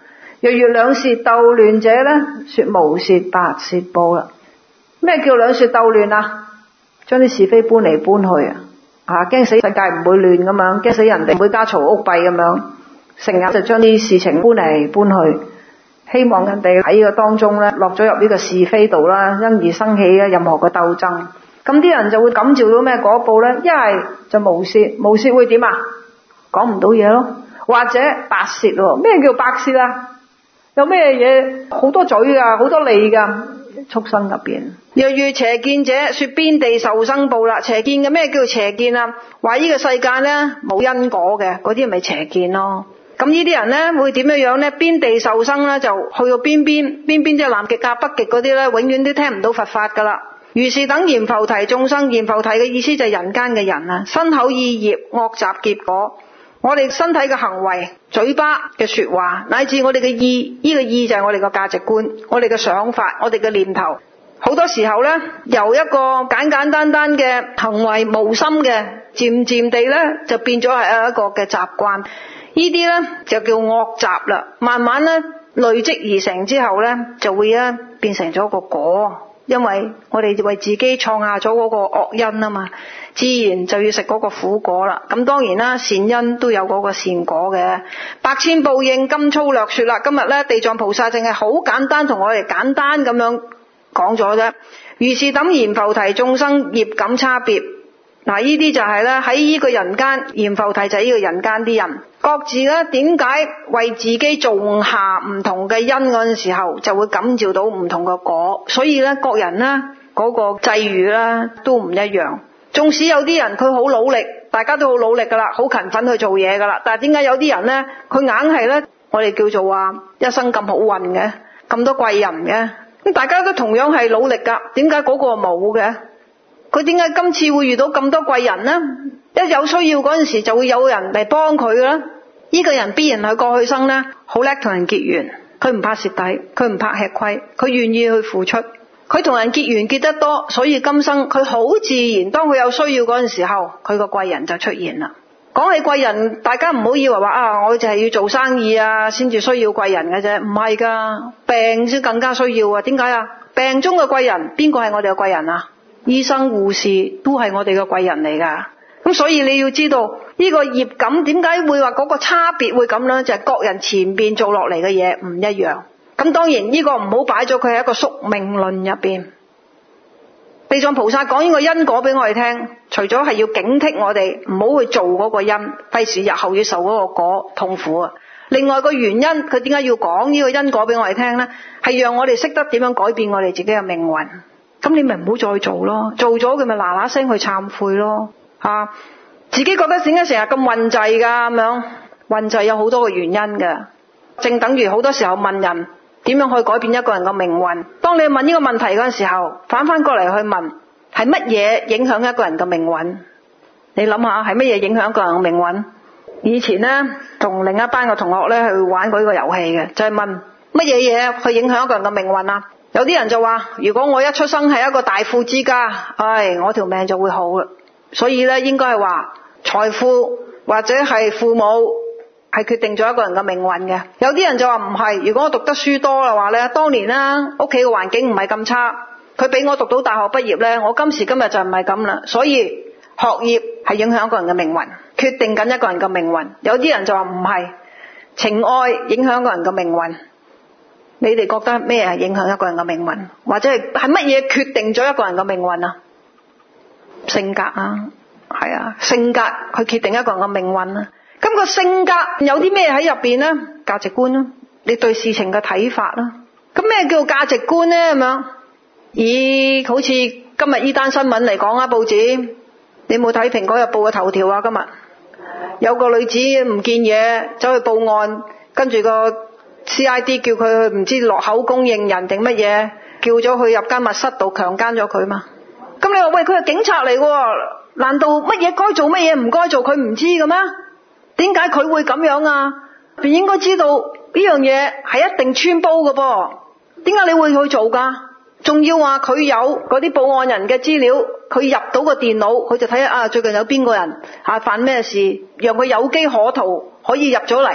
A: 若遇兩舌鬥亂者呢，說無舌白舌報啦。咩叫兩舌鬥亂啊？將啲是非搬嚟搬去啊！啊，驚死世界唔會亂咁樣，驚死人哋唔會家嘈屋閉咁樣，成日就將啲事情搬嚟搬去，希望人哋喺個當中咧落咗入呢個是非度啦，因而生起任何嘅鬥爭。咁啲人就會感召到咩果報咧？一係就無舌，無舌會點啊？講唔到嘢咯。或者白舌喎，咩叫白舌啊？有咩嘢？好多嘴噶，好多脷噶，畜生入邊。若遇邪見者，說邊地受生報啦。邪見嘅咩叫邪見啊？話呢個世界咧冇因果嘅，嗰啲咪邪見咯。咁呢啲人咧會點樣樣咧？邊地受生咧就去到邊邊，邊邊即係南極啊、北極嗰啲咧，永遠都聽唔到佛法噶啦。如是等閻浮提眾生，閻浮提嘅意思就係人間嘅人啊，身口意業惡習結果。我哋身體嘅行為、嘴巴嘅說話，乃至我哋嘅意，呢個意就係我哋嘅價值觀、我哋嘅想法、我哋嘅念頭。好多時候呢，由一個簡簡單單嘅行為無心嘅，漸漸地呢就變咗係一個嘅習慣。呢啲呢就叫惡習啦。慢慢呢累積而成之後呢，就會呢變成咗個果。因為我哋為自己創下咗嗰個惡因啊嘛，自然就要食嗰個苦果啦。咁當然啦，善因都有嗰個善果嘅。百千報應今粗略說啦。今日咧地藏菩薩淨係好簡單同我哋簡單咁樣講咗啫。如是等閻浮提眾生業感差別。嗱，呢啲就係咧喺呢個人間，閻浮提就係呢個人間啲人，各自咧點解為自己種下唔同嘅因嗰陣時候，就會感召到唔同嘅果。所以咧，各人咧嗰個際遇咧都唔一樣。縱使有啲人佢好努力，大家都好努力噶啦，好勤奮去做嘢噶啦，但係點解有啲人咧佢硬係咧，我哋叫做話一生咁好運嘅，咁多貴人嘅，咁大家都同樣係努力噶，點解嗰個冇嘅？佢點解今次會遇到咁多貴人呢？一有需要嗰陣時就會有人嚟幫佢啦。呢個人必然喺過去生呢，好叻同人結緣，佢唔怕蝕底，佢唔怕吃虧，佢願意去付出，佢同人結緣結得多，所以今生佢好自然，當佢有需要嗰陣時候，佢個貴人就出現啦。講起貴人，大家唔好以為話啊，我就係要做生意啊先至需要貴人嘅啫，唔係噶，病先更加需要啊。點解啊？病中嘅貴人，邊個係我哋嘅貴人啊？醫生護士都係我哋嘅貴人嚟噶。咁所以你要知道呢個業感點解會話嗰個差別會咁呢？就係各人前邊做落嚟嘅嘢唔一樣。咁當然呢個唔好擺咗佢喺一個宿命論入邊。地藏菩薩講呢個因果俾我哋聽，除咗係要警惕我哋唔好去做嗰個因，費事日後要受嗰個果痛苦啊。另外個原因，佢點解要講呢個因果俾我哋聽呢？係讓我哋識得點樣改變我哋自己嘅命運。咁你咪唔好再做咯，做咗佢咪嗱嗱聲去懺悔咯。啊，自己覺得點解成日咁運滯噶咁樣？運滯有好多個原因嘅，正等於好多時候問人點樣去改變一個人嘅命運。當你問呢個問題嗰陣時候，反翻過嚟去問係乜嘢影響一個人嘅命運？你諗下係乜嘢影響一個人嘅命運？以前呢，同另一班嘅同學呢去玩過呢個遊戲嘅，就係問乜嘢嘢去影響一個人嘅命運啊？有啲人就話，如果我一出生係一個大富之家，唉，我條命就會好啦。所以咧，應該係話財富或者係父母係決定咗一個人嘅命運嘅。有啲人就話唔係，如果我讀得書多嘅話咧，當年啦屋企嘅環境唔係咁差，佢俾我讀到大學畢業咧，我今時今日就唔係咁啦。所以學業係影響一個人嘅命運，決定緊一個人嘅命運。有啲人就話唔係，情愛影響一個人嘅命運。你哋覺得咩係影響一個人嘅命運？或者係係乜嘢決定咗一個人嘅命運啊？性格啊，係啊，性格去決定一個人嘅命運啊。咁個性格有啲咩喺入邊呢？價值觀咯，你對事情嘅睇法啦。咁咩叫價值觀呢？咁樣以好似今日呢單新聞嚟講啊，報紙你冇睇蘋果日報嘅頭條啊？今日有個女子唔見嘢，走去報案，跟住個C I D 叫佢去唔知落口供認人定乜嘢，叫咗佢入間密室度強姦咗佢嘛。咁你話喂，佢係警察嚟喎，難道乜嘢該做乜嘢唔該做佢唔知嘅咩？點解佢會咁樣啊？便應該知道呢樣嘢係一定穿煲嘅噃。點解你會去做噶？仲要話佢有嗰啲報案人嘅資料，佢入到個電腦，佢就睇下啊最近有邊個人啊犯咩事，讓佢有機可圖可以入咗嚟。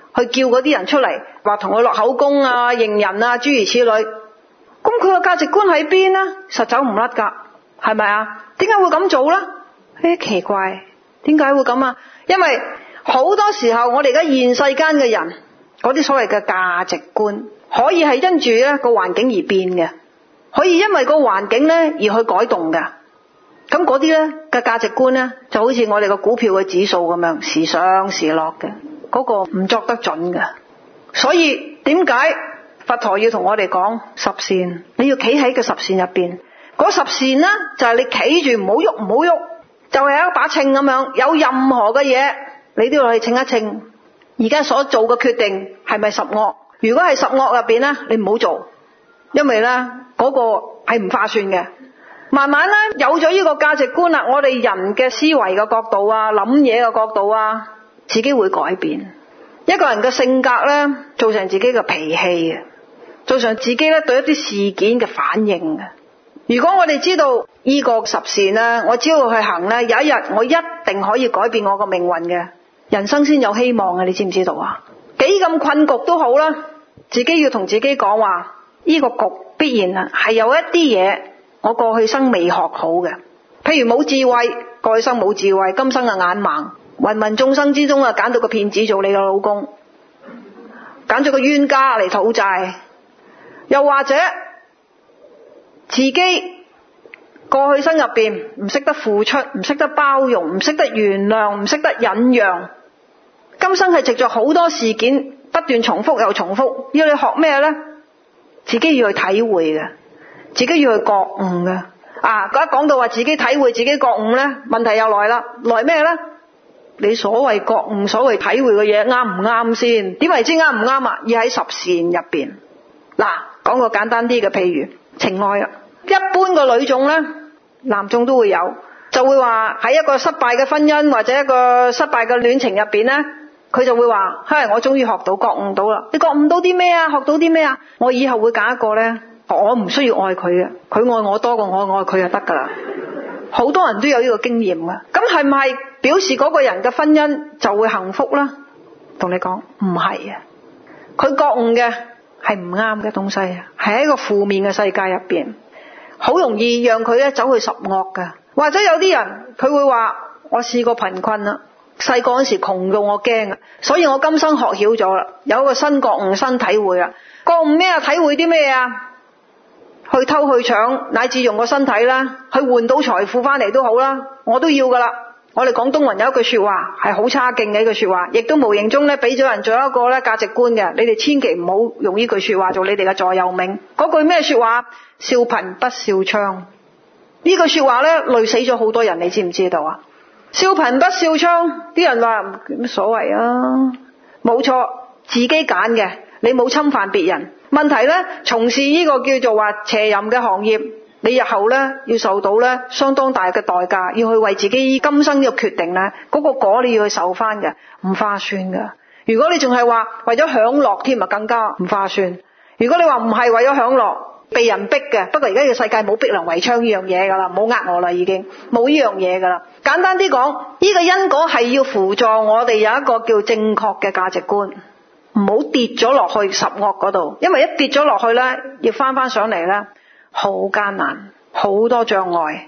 A: 去叫嗰啲人出嚟，話同佢落口供啊、認人啊，諸如此類。咁佢個價值觀喺邊呢？實走唔甩噶，係咪啊？點解會咁做呢？誒，奇怪，點解會咁啊？因為好多時候我哋而家現世間嘅人，嗰啲所謂嘅價值觀，可以係因住咧個環境而變嘅，可以因為個環境咧而去改動嘅。咁嗰啲咧嘅價值觀咧，就好似我哋個股票嘅指數咁樣，時上時落嘅，嗰個唔作得準嘅。所以點解佛陀要同我哋講十善？你要企喺個十善入邊，嗰十善呢，就係你企住唔好喐，唔好喐，就係一把秤咁樣，有任何嘅嘢你都要去稱一稱。而家所做嘅決定係咪十惡？如果係十惡入邊咧，你唔好做，因為咧嗰個係唔划算嘅。慢慢咧有咗呢個價值觀啦，我哋人嘅思維嘅角度啊，諗嘢嘅角度啊，自己會改變。一個人嘅性格咧，造成自己嘅脾氣嘅，造成自己咧對一啲事件嘅反應嘅。如果我哋知道呢個十善咧，我只要去行咧，有一日我一定可以改變我個命運嘅，人生先有希望嘅。你知唔知道啊？幾咁困局都好啦，自己要同自己講話，呢個局必然啊係有一啲嘢我過去生未學好嘅，譬如冇智慧，過去生冇智慧，今生啊眼盲，芸芸眾生之中啊揀到個騙子做你嘅老公，揀咗個冤家嚟討債，又或者自己過去生入邊唔識得付出，唔識得包容，唔識得原諒，唔識得忍讓，今生係藉著好多事件不斷重複又重複，要你學咩呢？自己要去體會嘅，自己要去覺悟嘅。啊，一講到話自己體會、自己覺悟呢，問題又來啦，來咩呢？你所謂覺悟、所謂體會嘅嘢啱唔啱先？點為之啱唔啱啊？要喺十善入邊。嗱，講個簡單啲嘅，譬如情愛啊，一般個女眾呢，男眾都會有，就會話喺一個失敗嘅婚姻或者一個失敗嘅戀情入邊呢，佢就會話：嘿，我終於學到覺悟到啦！你覺悟到啲咩啊？學到啲咩啊？我以後會揀一個呢，我唔需要愛佢嘅，佢愛我多過我愛佢就得噶啦。好多人都有呢個經驗嘅，咁係唔係表示嗰個人嘅婚姻就會幸福啦？同你講唔係啊，佢覺悟嘅係唔啱嘅東西啊，係喺一個負面嘅世界入邊，好容易讓佢咧走去十惡噶。或者有啲人佢會話：我試過貧困啦，細個嗰時窮到我驚啊，所以我今生學曉咗啦，有一個新覺悟、新體會啦。覺悟咩啊？體會啲咩啊？去偷去搶，乃至用個身體啦，去換到財富翻嚟都好啦，我都要噶啦。我哋廣東人有一句說話係好差勁嘅一句說話，亦都無形中咧俾咗人做一個咧價值觀嘅。你哋千祈唔好用呢句說話做你哋嘅座右銘。嗰句咩說話？笑貧不笑娼。呢句說話咧累死咗好多人，你知唔知道啊？笑貧不笑娼，啲人話乜所謂啊？冇錯，自己揀嘅，你冇侵犯別人。問題咧，從事呢個叫做話邪淫嘅行業，你日後咧要受到咧相當大嘅代價，要去為自己今生嘅決定咧，嗰個果你要去受翻嘅，唔划算噶。如果你仲係話為咗享樂添啊，更加唔划算。如果你話唔係為咗享樂，被人逼嘅，不過而家嘅世界冇逼良為娼呢樣嘢噶啦，唔好呃我啦，已經冇呢樣嘢噶啦。簡單啲講，呢個因果係要輔助我哋有一個叫正確嘅價值觀。唔好跌咗落去十惡嗰度，因為一跌咗落去呢，要翻翻上嚟呢，好艱難，好多障礙。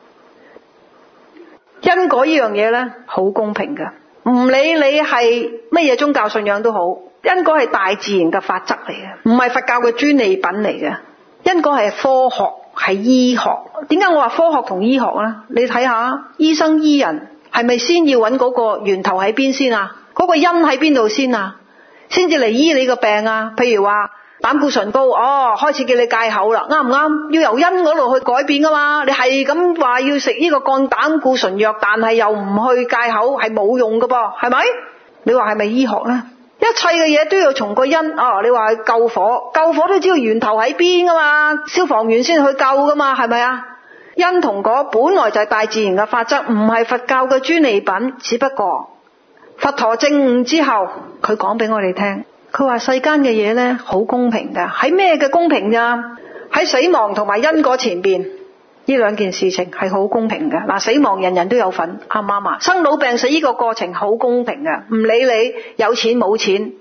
A: 因果呢樣嘢呢，好公平嘅，唔理你係乜嘢宗教信仰都好，因果係大自然嘅法則嚟嘅，唔係佛教嘅專利品嚟嘅。因果係科學，係醫學。點解我話科學同醫學呢？你睇下醫生醫人係咪先要揾嗰個源頭喺邊先啊？嗰個因喺邊度先啊？先至嚟醫你個病啊！譬如話膽固醇高，哦，開始叫你戒口啦，啱唔啱？要由因嗰度去改變噶嘛？你係咁話要食呢個降膽固醇藥，但係又唔去戒口，係冇用噶噃，係咪？你話係咪醫學呢？一切嘅嘢都要從個因啊！你話救火，救火都知道源頭喺邊噶嘛？消防員先去救噶嘛？係咪啊？因同果本來就係大自然嘅法則，唔係佛教嘅專利品，只不過佛陀證悟之後，佢講俾我哋聽，佢話世間嘅嘢呢，好公平噶。喺咩嘅公平咋？喺死亡同埋因果前邊，呢兩件事情係好公平嘅。嗱，死亡人人都有份，啱唔啱啊？生老病死呢個過程好公平嘅，唔理你有錢冇錢，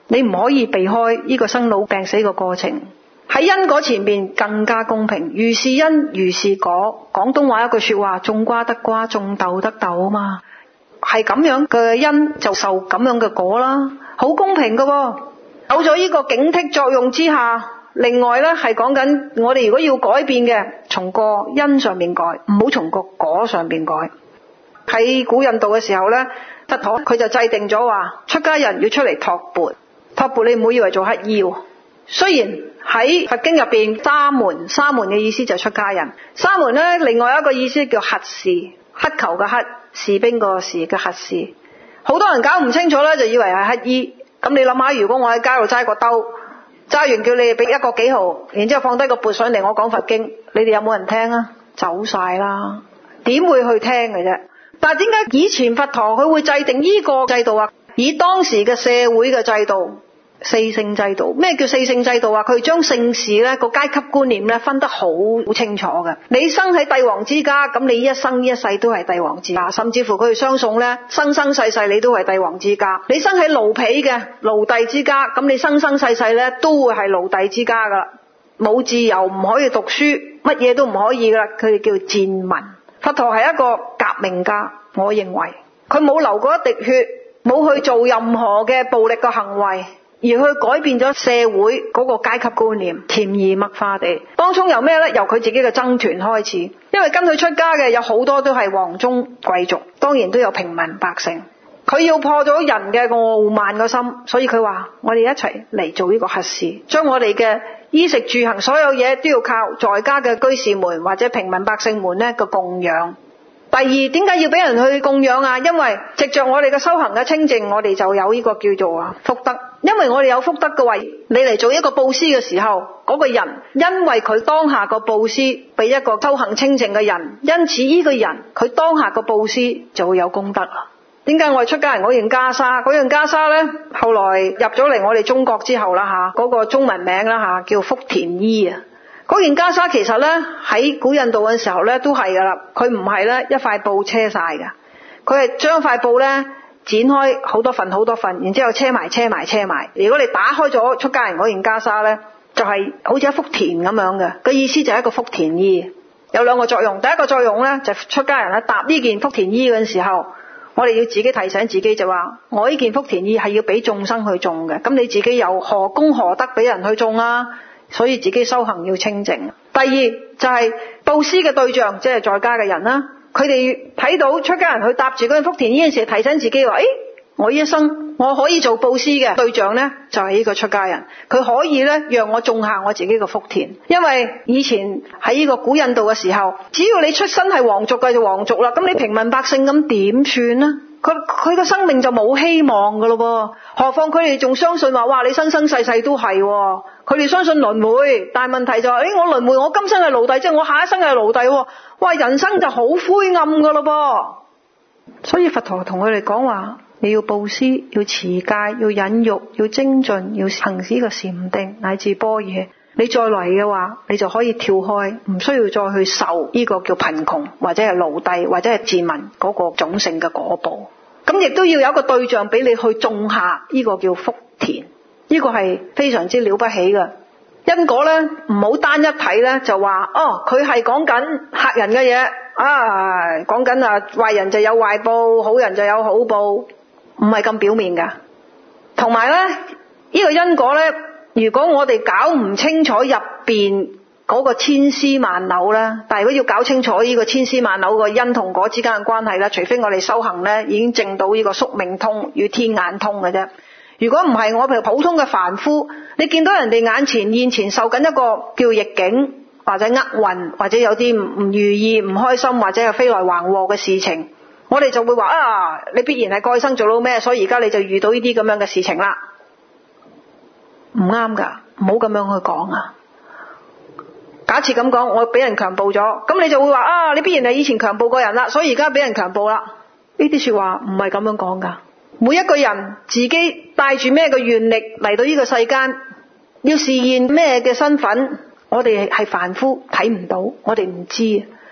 A: 你唔可以避開呢個生老病死嘅過程。喺因果前面更加公平，如是因如是果。廣東話一句說話，種瓜得瓜，種豆得豆啊嘛，係咁樣嘅因就受咁樣嘅果啦，好公平㗎喎。有咗呢個警惕作用之下，另外呢係講緊我哋如果要改變嘅，從個因上面改，唔好從個果上面改。喺古印度嘅時候呢，佛陀佢就制定咗話，出家人要出嚟托缽。托缽你唔好以為做乞衣喎。雖然喺佛經入邊，沙門沙門嘅意思就係出家人。沙門呢，另外一個意思叫乞士，乞求嘅乞，士兵個士嘅乞士。好多人搞唔清楚呢，就以為係乞衣。咁你諗下，如果我喺街度揸個兜，揸完叫你俾一個幾毫，然之後放低個缽上嚟，我講佛經，你哋有冇人聽啊？走晒啦，點會去聽嘅啫？但係點解以前佛陀佢會制定呢個制度啊？以當時嘅社會嘅制度，四姓制度。咩叫四姓制度啊？佢將姓氏咧個階級觀念咧分得好清楚嘅。你生喺帝王之家，咁你一生一世都係帝王之家，甚至乎佢哋相信咧，生生世世你都係帝王之家。你生喺奴婢嘅奴隸之家，咁你生生世世咧都會係奴隸之家噶啦，冇自由，唔可以讀書，乜嘢都唔可以噶啦。佢哋叫賤民。佛陀係一個革命家，我認為佢冇流過一滴血，冇去做任何嘅暴力嘅行為，而去改變咗社會嗰個階級觀念，潛移默化地。當中由咩呢？由佢自己嘅僧團開始，因為跟佢出家嘅有好多都係皇中貴族，當然都有平民百姓。佢要破咗人嘅傲慢個心，所以佢話我哋一齊嚟做呢個乞士，將我哋嘅衣食住行所有嘢都要靠在家嘅居士們或者平民百姓們呢個供養。第二，點解要俾人去供養啊？因為藉着我哋嘅修行嘅清淨，我哋就有呢個叫做啊福德。因為我哋有福德嘅話，你嚟做一個布施嘅時候，嗰個人因為佢當下個布施俾一個修行清淨嘅人，因此呢個人佢當下個布施就會有功德啦。點解我哋出家人嗰件袈裟？嗰件袈裟呢，後來入咗嚟我哋中國之後啦吓，嗰個中文名啦吓，叫福田衣啊。嗰件袈裟其實呢，喺古印度嘅時候呢都係噶啦，佢唔係呢一塊布車晒噶，佢係將塊布呢剪開好多份好多份，然之後車埋車埋車埋。如果你打開咗出家人嗰件袈裟呢，就係、是、好似一幅田咁樣嘅，個意思就係一個福田衣。有兩個作用，第一個作用呢，就是、出家人咧搭呢件福田衣嘅時候，我哋要自己提醒自己就話，我呢件福田衣係要俾眾生去種嘅，咁你自己有何功何德俾人去種啊？所以自己修行要清淨。第二就係布施嘅對象，即係在家嘅人啦。佢哋睇到出家人去搭住嗰件福田衣嘅時候，提醒自己話：誒，我一生我可以做布施嘅對象呢，就係呢個出家人。佢可以呢，讓我種下我自己嘅福田。因為以前喺呢個古印度嘅時候，只要你出身係皇族嘅就皇族啦，咁你平民百姓咁點算呢？佢佢個生命就冇希望噶咯噃，何況佢哋仲相信話，哇！你生生世世都係，佢哋相信輪迴，但係問題就係、是，誒，我輪迴，我今生係奴隸，即係我下一生係奴隸，哇！人生就好灰暗噶咯噃。所以佛陀同佢哋講話，你要布施，要持戒，要忍辱，要精進，要行使個禪定乃至般若。你再嚟嘅話，你就可以跳開，唔需要再去受呢個叫貧窮或者係奴隸或者係賤民嗰個種姓嘅果報。咁亦都要有一個對象俾你去種下呢個叫福田，呢個係非常之了不起嘅。因果呢，唔好單一睇呢，就話哦，佢係講緊嚇人嘅嘢啊，講緊啊壞人就有壞報，好人就有好報，唔係咁表面噶。同埋呢，呢個因果呢，如果我哋搞唔清楚入邊嗰個千絲萬縷啦，但係如果要搞清楚呢個千絲萬縷個因同果之間嘅關係啦，除非我哋修行呢已經證到呢個宿命通與天眼通嘅啫。如果唔係，我譬如普通嘅凡夫，你見到人哋眼前現前受緊一個叫逆境或者厄運，或者有啲唔如意、唔開心或者係飛來橫禍嘅事情，我哋就會話啊，你必然係過去生做到咩，所以而家你就遇到呢啲咁樣嘅事情啦。唔啱噶，唔好咁樣去講啊！假設咁講，我俾人強暴咗，咁你就會話啊，你必然係以前強暴過人啦，所以而家俾人強暴啦。呢啲說話唔係咁樣講噶。每一個人自己帶住咩嘅願力嚟到呢個世間，要示現咩嘅身份，我哋係凡夫睇唔到，我哋唔知。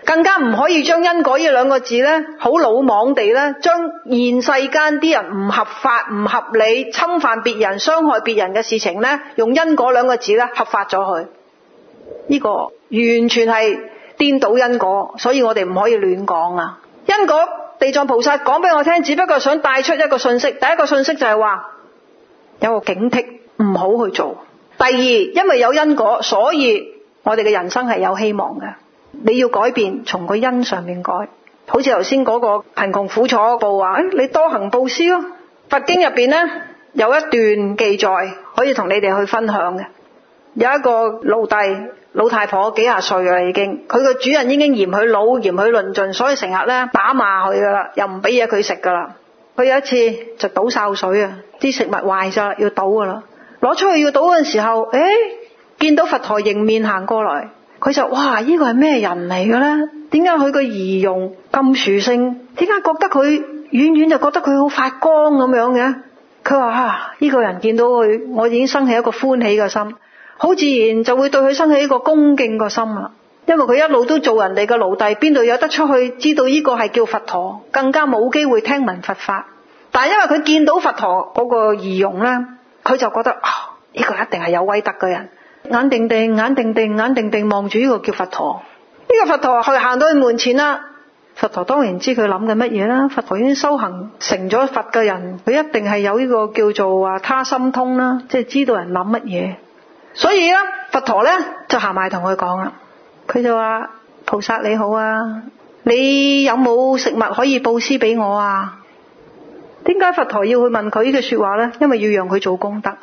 A: 更加唔可以將因果呢兩個字呢，好魯莽地呢，將現世間啲人唔合法、唔合理、侵犯別人、傷害別人嘅事情呢，用因果兩個字呢，合法咗佢。呢個完全係顛倒因果，所以我哋唔可以亂講啊！因果地藏菩薩講俾我聽，只不過想帶出一個信息。第一個信息就係話有個警惕，唔好去做。第二，因為有因果，所以我哋嘅人生係有希望嘅。你要改變，從個因上面改。好似頭先嗰個貧窮苦楚報話，誒，你多行布施咯。佛經入邊呢，有一段記載可以同你哋去分享嘅。有一個奴隸老太婆幾廿歲啦已經，佢個主人已經嫌佢老，嫌佢論盡，所以成日咧打罵佢噶啦，又唔俾嘢佢食噶啦。佢有一次就倒潲水啊，啲食物壞咗要倒噶啦，攞出去要倒嘅時候，誒，見到佛陀迎面行過來，佢就哇，呢個係咩人嚟嘅咧？點解佢個儀容咁殊勝？點解覺得佢遠遠就覺得佢好發光咁樣嘅？佢話啊，呢個人見到佢，我已經生起一個歡喜嘅心。好自然就會對佢生起一個恭敬個心啦，因為佢一路都做人哋嘅奴隸，邊度有得出去知道呢個係叫佛陀，更加冇機會聽聞佛法。但係因為佢見到佛陀嗰個儀容呢，佢就覺得啊，呢個一定係有威德嘅人，眼定定眼定定眼定定望住呢個叫佛陀。呢個佛陀去行到去門前啦，佛陀當然知佢諗緊乜嘢啦。佛陀已經修行成咗佛嘅人，佢一定係有呢個叫做話他心通啦，即係知道人諗乜嘢。所以咧，佛陀咧就行埋同佢講啦，佢就話：菩薩你好啊，你有冇食物可以布施俾我啊？點解佛陀要去問佢呢句說話咧？因為要讓佢做功德。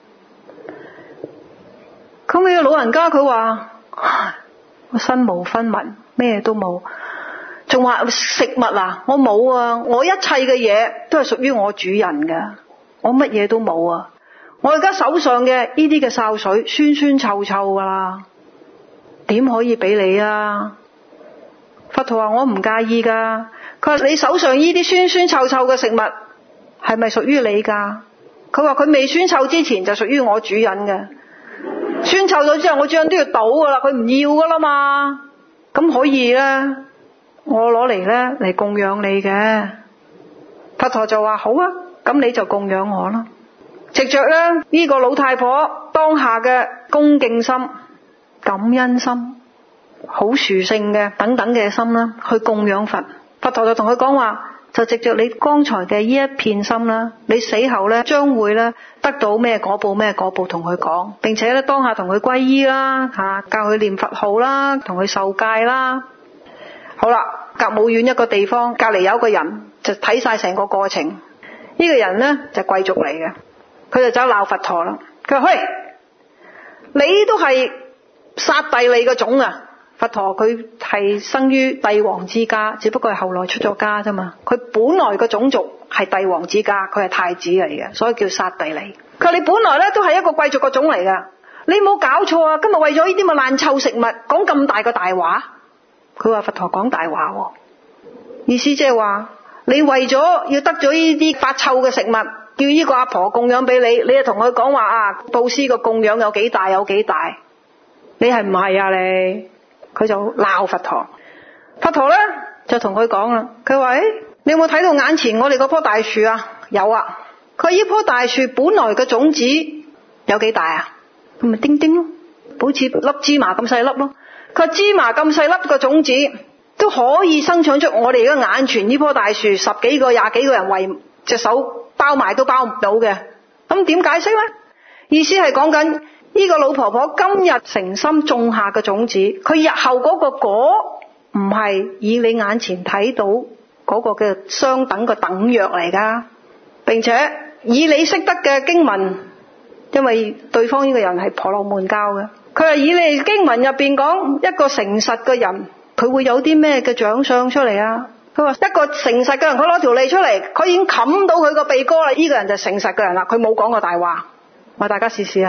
A: 咁呢個老人家佢話：我身無分文，咩都冇，仲話食物啊，我冇啊，我一切嘅嘢都係屬於我主人㗎，我乜嘢都冇啊。我而家手上嘅呢啲嘅潲水酸酸臭臭噶啦，點可以俾你啊？佛陀話：我唔介意噶。佢話：你手上呢啲酸酸臭臭嘅食物係咪屬於你噶？佢話：佢未酸臭之前就屬於我主人嘅，酸臭咗之後我主人都要倒噶啦，佢唔要噶啦嘛。咁可以咧，我攞嚟咧嚟供養你嘅。佛陀就話：好啊，咁你就供養我啦。藉着咧呢個老太婆當下嘅恭敬心、感恩心、好殊勝嘅等等嘅心啦，去供養佛。佛陀就同佢講話，就藉着你剛才嘅呢一片心啦，你死後咧將會咧得到咩果報咩果報，同佢講，並且咧當下同佢皈依啦，吓教佢念佛號啦，同佢受戒啦。好啦，隔冇遠一個地方，隔籬有一個人就睇晒成個過程。呢、這個人咧就貴族嚟嘅。佢就走鬧佛陀啦。佢話：喂，你都係剎帝利嘅種啊！佛陀佢係生於帝王之家，只不過係後來出咗家啫嘛。佢本來個種族係帝王之家，佢係太子嚟嘅，所以叫剎帝利。佢話：你本來咧都係一個貴族個種嚟噶，你冇搞錯啊！今日為咗呢啲咁爛臭食物，講咁大個大話。佢話佛陀講大話喎，意思即係話你為咗要得咗呢啲發臭嘅食物，叫呢個阿婆供養俾你，你就同佢講話啊，布施個供養有幾大有幾大，你係唔係啊你？佢就鬧佛陀。佛陀咧就同佢講啦，佢話：誒，你有冇睇到眼前我哋嗰棵大樹啊？有啊。佢呢棵大樹本來嘅種子有幾大啊？咁咪丁丁咯，好似粒芝麻咁細粒咯。佢話芝麻咁細粒個種子都可以生長出我哋而家眼前呢棵大樹十幾個廿幾個人圍隻手包埋都包唔到嘅。咁點解釋呢？意思係講緊呢個老婆婆今日誠心種下嘅種子，佢日後嗰個果唔係以你眼前睇到嗰個嘅相等嘅等藥嚟噶，並且以你識得嘅經文，因為對方呢個人係婆羅門教嘅，佢係以你經文入邊講一個誠實嘅人，佢會有啲咩嘅長相出嚟啊？佢話一個誠實嘅人，佢攞條脷出嚟，佢已經冚到佢個鼻哥啦，呢個人就誠實嘅人啦，佢冇講過大話。我大家試試啊！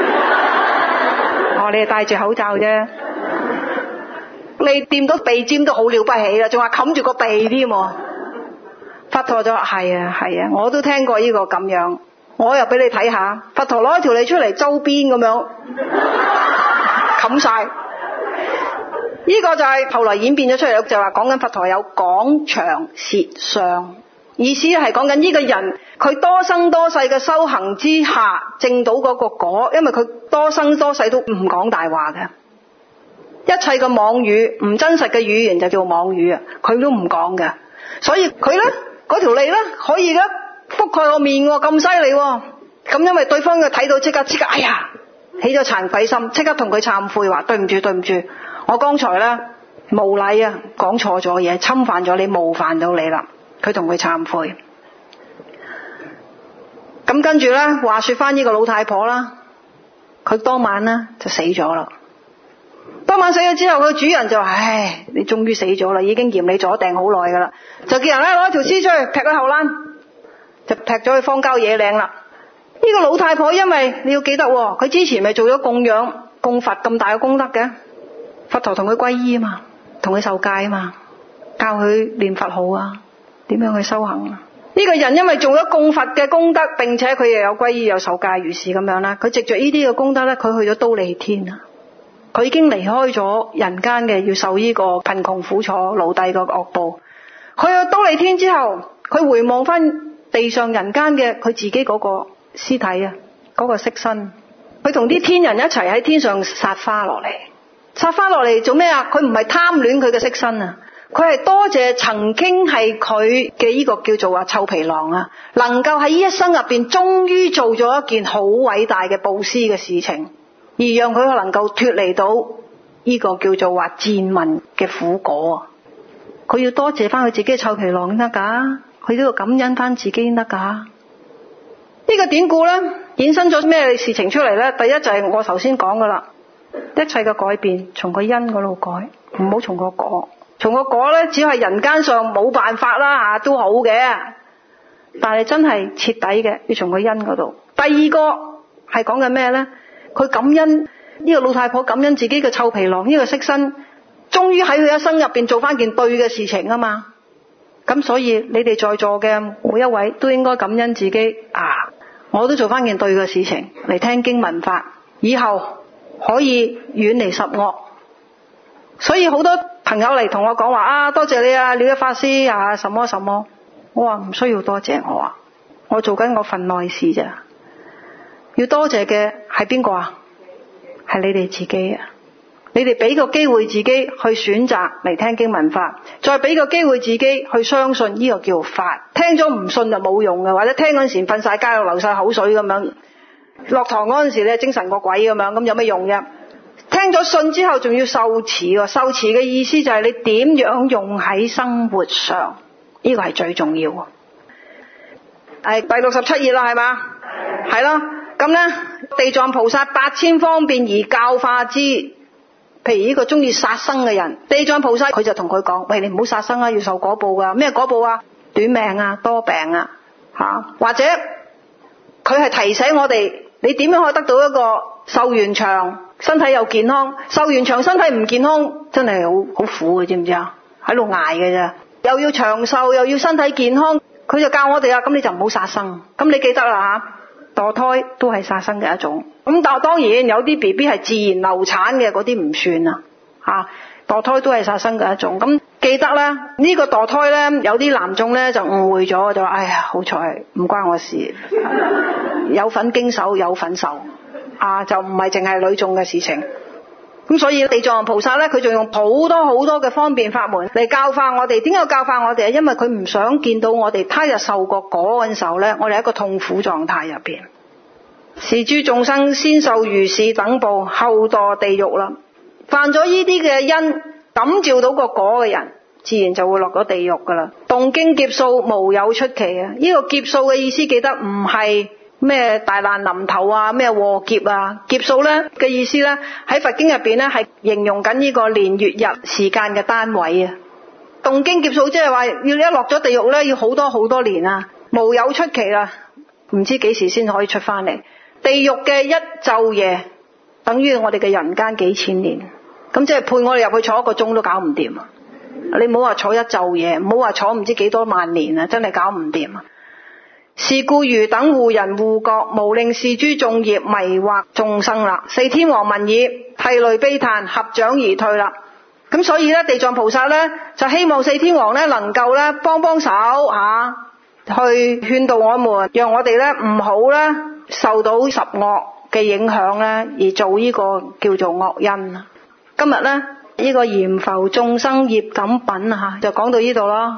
A: 哦，你係戴住口罩啫，你掂到鼻尖都好了不起啦，仲話冚住個鼻添。佛陀就話：係啊係啊，我都聽過呢個咁樣，我又俾你睇下。佛陀攞一條脷出嚟，周邊咁樣冚晒。 呢個就係後來演變咗出嚟，就話講緊佛陀有廣長舌相，意思係講緊呢個人佢多生多世嘅修行之下證到嗰個果，因為佢多生多世都唔講大話嘅，一切嘅妄語唔真實嘅語言就叫妄語啊，佢都唔講嘅，所以佢咧嗰條脷咧可以咧覆蓋個面喎，咁犀利喎，咁因為對方嘅睇到即刻即刻，哎呀起咗慚愧心，即刻同佢懺悔話對唔住對唔住。我剛才咧無禮啊，講錯咗嘢，侵犯咗你，冒犯到你啦。佢同佢懺悔。咁跟住咧，話說翻呢個老太婆啦，佢當晚咧就死咗啦。當晚死咗之後，佢主人就話：唉，你終於死咗啦，已經嫌你阻定好耐噶啦，就叫人咧攞條屍出去劈喺後欄，就劈咗去荒郊野嶺啦。呢、這個老太婆因為你要記得，佢之前咪做咗供養供佛咁大嘅功德嘅。佛陀同佢皈依啊嘛，同佢受戒啊嘛，教佢念佛號啊，點樣去修行啊？呢、這個人因為做咗供佛嘅功德，並且佢又有皈依又受戒如是咁樣啦，佢藉着呢啲嘅功德咧，佢去咗忉利天啊，佢已經離開咗人間嘅要受呢個貧窮苦楚奴隸個惡報。去咗忉利天之後，佢回望翻地上人間嘅佢自己嗰個屍體啊，嗰、那個色身，佢同啲天人一齊喺天上撒花落嚟。撒花落嚟做咩啊？佢唔係貪戀佢嘅色身啊，佢係多謝曾經係佢嘅呢個叫做話臭皮囊啊，能夠喺呢一生入邊終於做咗一件好偉大嘅布施嘅事情，而讓佢能夠脫離到呢個叫做話賤民嘅苦果啊！佢要多謝翻佢自己嘅臭皮囊得噶，佢都要感恩翻自己得噶。呢、這個典故咧衍生咗咩事情出嚟咧？第一就係我頭先講噶啦。一切嘅改變從個因嗰度改，唔好從個果。從個果咧，只係人間上冇辦法啦吓，都好嘅。但係真係徹底嘅，要從個因嗰度。第二個係講緊咩咧？佢感恩呢、這個老太婆，感恩自己嘅臭皮囊呢、這個色身，終於喺佢一生入邊做翻件對嘅事情啊嘛。咁所以你哋在座嘅每一位都應該感恩自己啊！我都做翻件對嘅事情嚟聽經聞法，以後可以遠離十惡。所以好多朋友嚟同我講話啊，多謝你啊，了一法師啊，什麼什麼。我話唔需要多謝我啊，我做緊我份內事咋。要多謝嘅係邊個啊？係你哋自己啊！你哋俾個機會自己去選擇嚟聽經聞法，再俾個機會自己去相信呢個叫法。聽咗唔信就冇用嘅，或者聽嗰陣時瞓晒街度流晒口水咁樣，落堂嗰陣時咧精神過鬼咁樣，咁有咩用嘅？聽咗信之後仲要受持喎，受持嘅意思就係你點樣用喺生活上，呢個係最重要。係第六十七頁啦，係嘛？係咯，咁咧地藏菩薩八千方便而教化之。譬如呢個中意殺生嘅人，地藏菩薩佢就同佢講：喂，你唔好殺生啊，要受果報噶。咩果報啊？短命啊，多病啊，吓、啊、或者佢係提醒我哋，你點樣可以得到一個壽元長，身體又健康？壽元長，身體唔健康，真係好好苦嘅，知唔知啊？喺度挨嘅啫，又要長壽，又要身體健康，佢就教我哋啊。咁你就唔好殺生。咁你記得啦吓，墮胎都係殺生嘅一種。咁但係當然有啲 B B 係自然流產嘅，嗰啲唔算啊，吓墮胎都係殺生嘅一種。咁記得啦，呢、這個墮胎咧，有啲男眾咧就誤會咗，就話哎呀好彩唔關我事，有份經手有份受啊，就唔係淨係女眾嘅事情。咁所以地藏菩薩咧，佢仲用好多好多嘅方便法門嚟教化我哋。點解教化我哋啊？因為佢唔想見到我哋他日受過果嗰陣時候咧，我哋喺一個痛苦狀態入邊。是諸眾生先受如是等報，後墮地獄啦。犯咗呢啲嘅因，感召到個果嘅人，自然就會落咗地獄噶啦。動經劫數無有出期啊！呢、這個劫數嘅意思，記得唔係咩大難臨頭啊，咩禍劫啊。劫數咧嘅意思咧，喺佛經入邊咧係形容緊呢個年月日時間嘅單位啊。動經劫數即係話要你一落咗地獄咧，要好多好多年啊，無有出期啦，唔知幾時先可以出翻嚟。地獄嘅一晝夜等於我哋嘅人間幾千年，咁即係配我哋入去坐一個鐘都搞唔掂啊！你唔好話坐一晝夜，唔好話坐唔知幾多萬年啊，真係搞唔掂啊！是故汝等護人護國，無令是諸眾業迷惑眾生啦。四天王聞已，涕淚悲嘆，合掌而退啦。 咁所以咧，地藏菩薩咧就希望四天王咧能夠咧幫幫手吓，去勸導我們，讓我哋咧唔好咧受到十惡嘅影響咧，而做呢個叫做惡因。今日咧呢個閻浮眾生業感品啊，就講到呢度咯。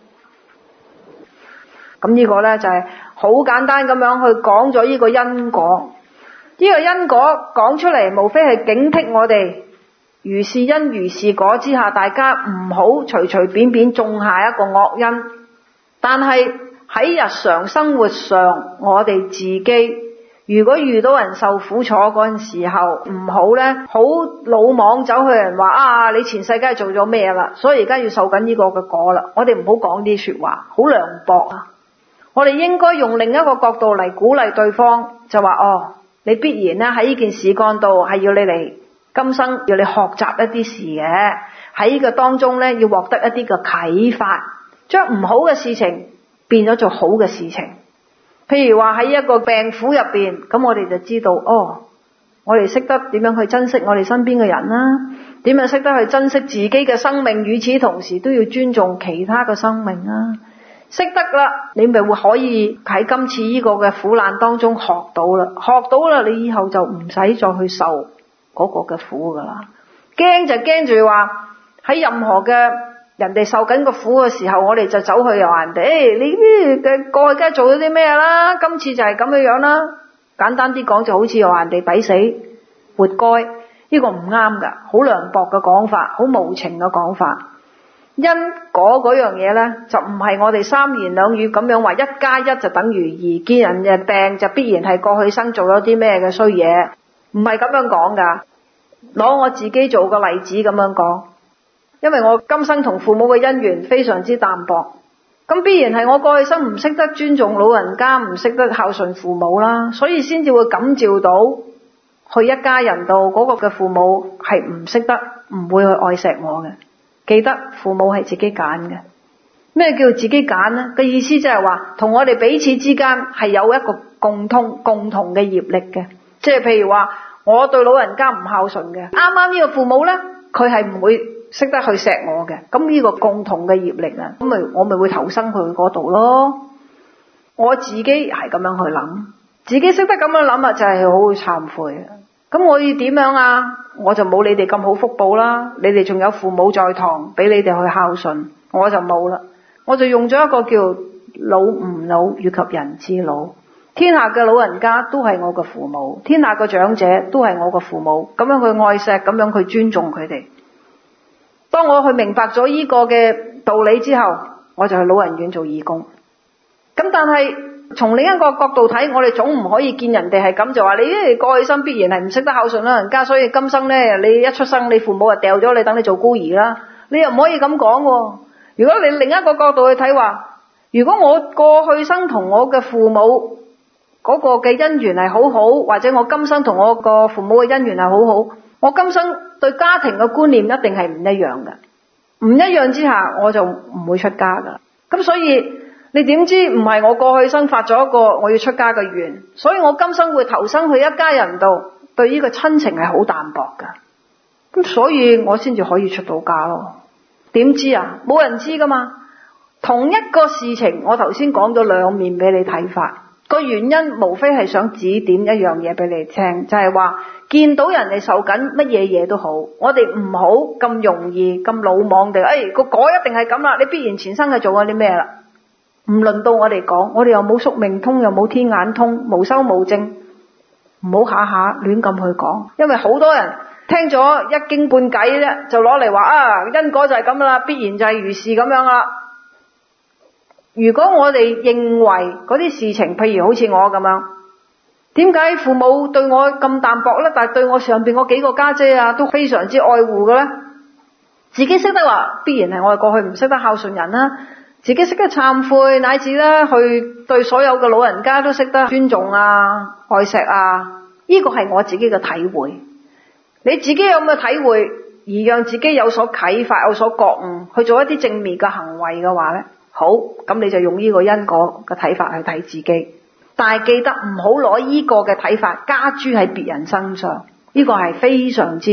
A: 咁呢個咧就係好簡單咁樣去講咗呢個因果。呢個因果講出嚟，無非係警惕我哋如是因如是果之下，大家唔好隨隨便便種下一個惡因。但係喺日常生活上，我哋自己如果遇到人受苦楚嗰陣時候，唔好咧好魯莽走去人話啊，你前世梗係做咗咩啦，所以而家要受緊呢個嘅果啦。我哋唔好講啲說話，好涼薄啊！我哋應該用另一個角度嚟鼓勵對方，就話哦，你必然咧喺呢件事幹度係要你嚟今生要你學習一啲事嘅，喺呢個當中咧要獲得一啲嘅啟發，將唔好嘅事情變咗做好嘅事情。譬如話喺一個病苦入邊，咁我哋就知道哦，我哋識得點樣去珍惜我哋身邊嘅人啦，點樣識得去珍惜自己嘅生命，與此同時都要尊重其他嘅生命啦。識得啦，你咪會可以喺今次呢個嘅苦難當中學到啦，學到啦，你以後就唔使再去受嗰個嘅苦噶啦。驚就驚住話喺任何嘅人哋受緊個苦嘅時候，我哋就走去又話人哋，誒、欸，你呢嘅過去梗係做咗啲咩啦？今次就係咁樣樣啦。簡單啲講，就好似又話人哋抵死活該，呢、這個唔啱噶，好涼薄嘅講法，好無情嘅講法。因果嗰樣嘢咧，就唔係我哋三言兩語咁樣話一加一就等於二，見人嘅病就必然係過去生做咗啲咩嘅衰嘢，唔係咁樣講噶。攞我自己做個例子咁樣講，因為我今生同父母嘅姻緣非常之淡薄，咁必然係我過去生唔識得尊重老人家，唔識得孝順父母啦，所以先至會感召到去一家人度嗰個嘅父母係唔識得，唔會去愛錫我嘅。記得父母係自己揀嘅。咩叫自己揀呢？個意思即係話同我哋彼此之間係有一個共通共同嘅業力嘅。即係譬如話我對老人家唔孝順嘅，啱啱呢個父母呢，佢係唔會識得去錫我嘅，咁呢個共同嘅業力啊，咁咪我咪會投生去嗰度咯。我自己係咁樣去諗，自己識得咁樣諗啊，就係好慚愧啊。咁我要點樣啊？我就冇你哋咁好福報啦，你哋仲有父母在堂俾你哋去孝順，我就冇啦。我就用咗一個叫老吾老以及人之老，天下嘅老人家都係我嘅父母，天下嘅長者都係我嘅父母，咁樣去愛錫，咁樣去尊重佢哋。當我去明白咗呢個嘅道理之後，我就去老人院做義工。咁但係從另一個角度睇，我哋總唔可以見人哋係咁就話你呢過去生必然係唔識得孝順老人家，所以今生呢，你一出生你父母就掉咗你，等你做孤兒啦。你又唔可以咁講喎。如果你另一個角度去睇話，如果我過去生同我嘅父母嗰個嘅姻緣係好好，或者我今生同我個父母嘅姻緣係好好，我今生對家庭嘅觀念一定係唔一樣嘅。唔一樣之下，我就唔會出家噶。咁所以你點知唔係我過去生發咗一個我要出家嘅願，所以我今生會投生去一家人度，對呢個親情係好淡薄噶。咁所以我先至可以出到家咯。點知啊？冇人知噶嘛。同一個事情，我頭先講咗兩面俾你睇法，個原因無非係想指點一樣嘢俾你聽，就係話見到人哋受緊乜嘢嘢都好，我哋唔好咁容易咁魯莽地，誒個果一定係咁啦，你必然前生係做咗啲咩啦？唔輪到我哋講，我哋又冇宿命通，又冇天眼通，無修無證，唔好下下亂咁去講，因為好多人聽咗一經半偈咧，就攞嚟話啊因果就係咁啦，必然就係如是咁樣啦。如果我哋認為嗰啲事情，譬如好似我咁樣，點解父母對我咁淡薄咧？但係對我上邊嗰幾個家姐啊，都非常之愛護嘅咧。自己識得話，必然係我哋過去唔識得孝順人啦。自己識得懺悔，乃至咧去對所有嘅老人家都識得尊重啊、愛錫啊。呢個係我自己嘅體會。你自己有冇體會而讓自己有所啟發、有所覺悟，去做一啲正面嘅行為嘅話咧？好，咁你就用呢個因果嘅睇法去睇自己，但係記得唔好攞呢個嘅睇法加諸喺別人身上，呢個係非常之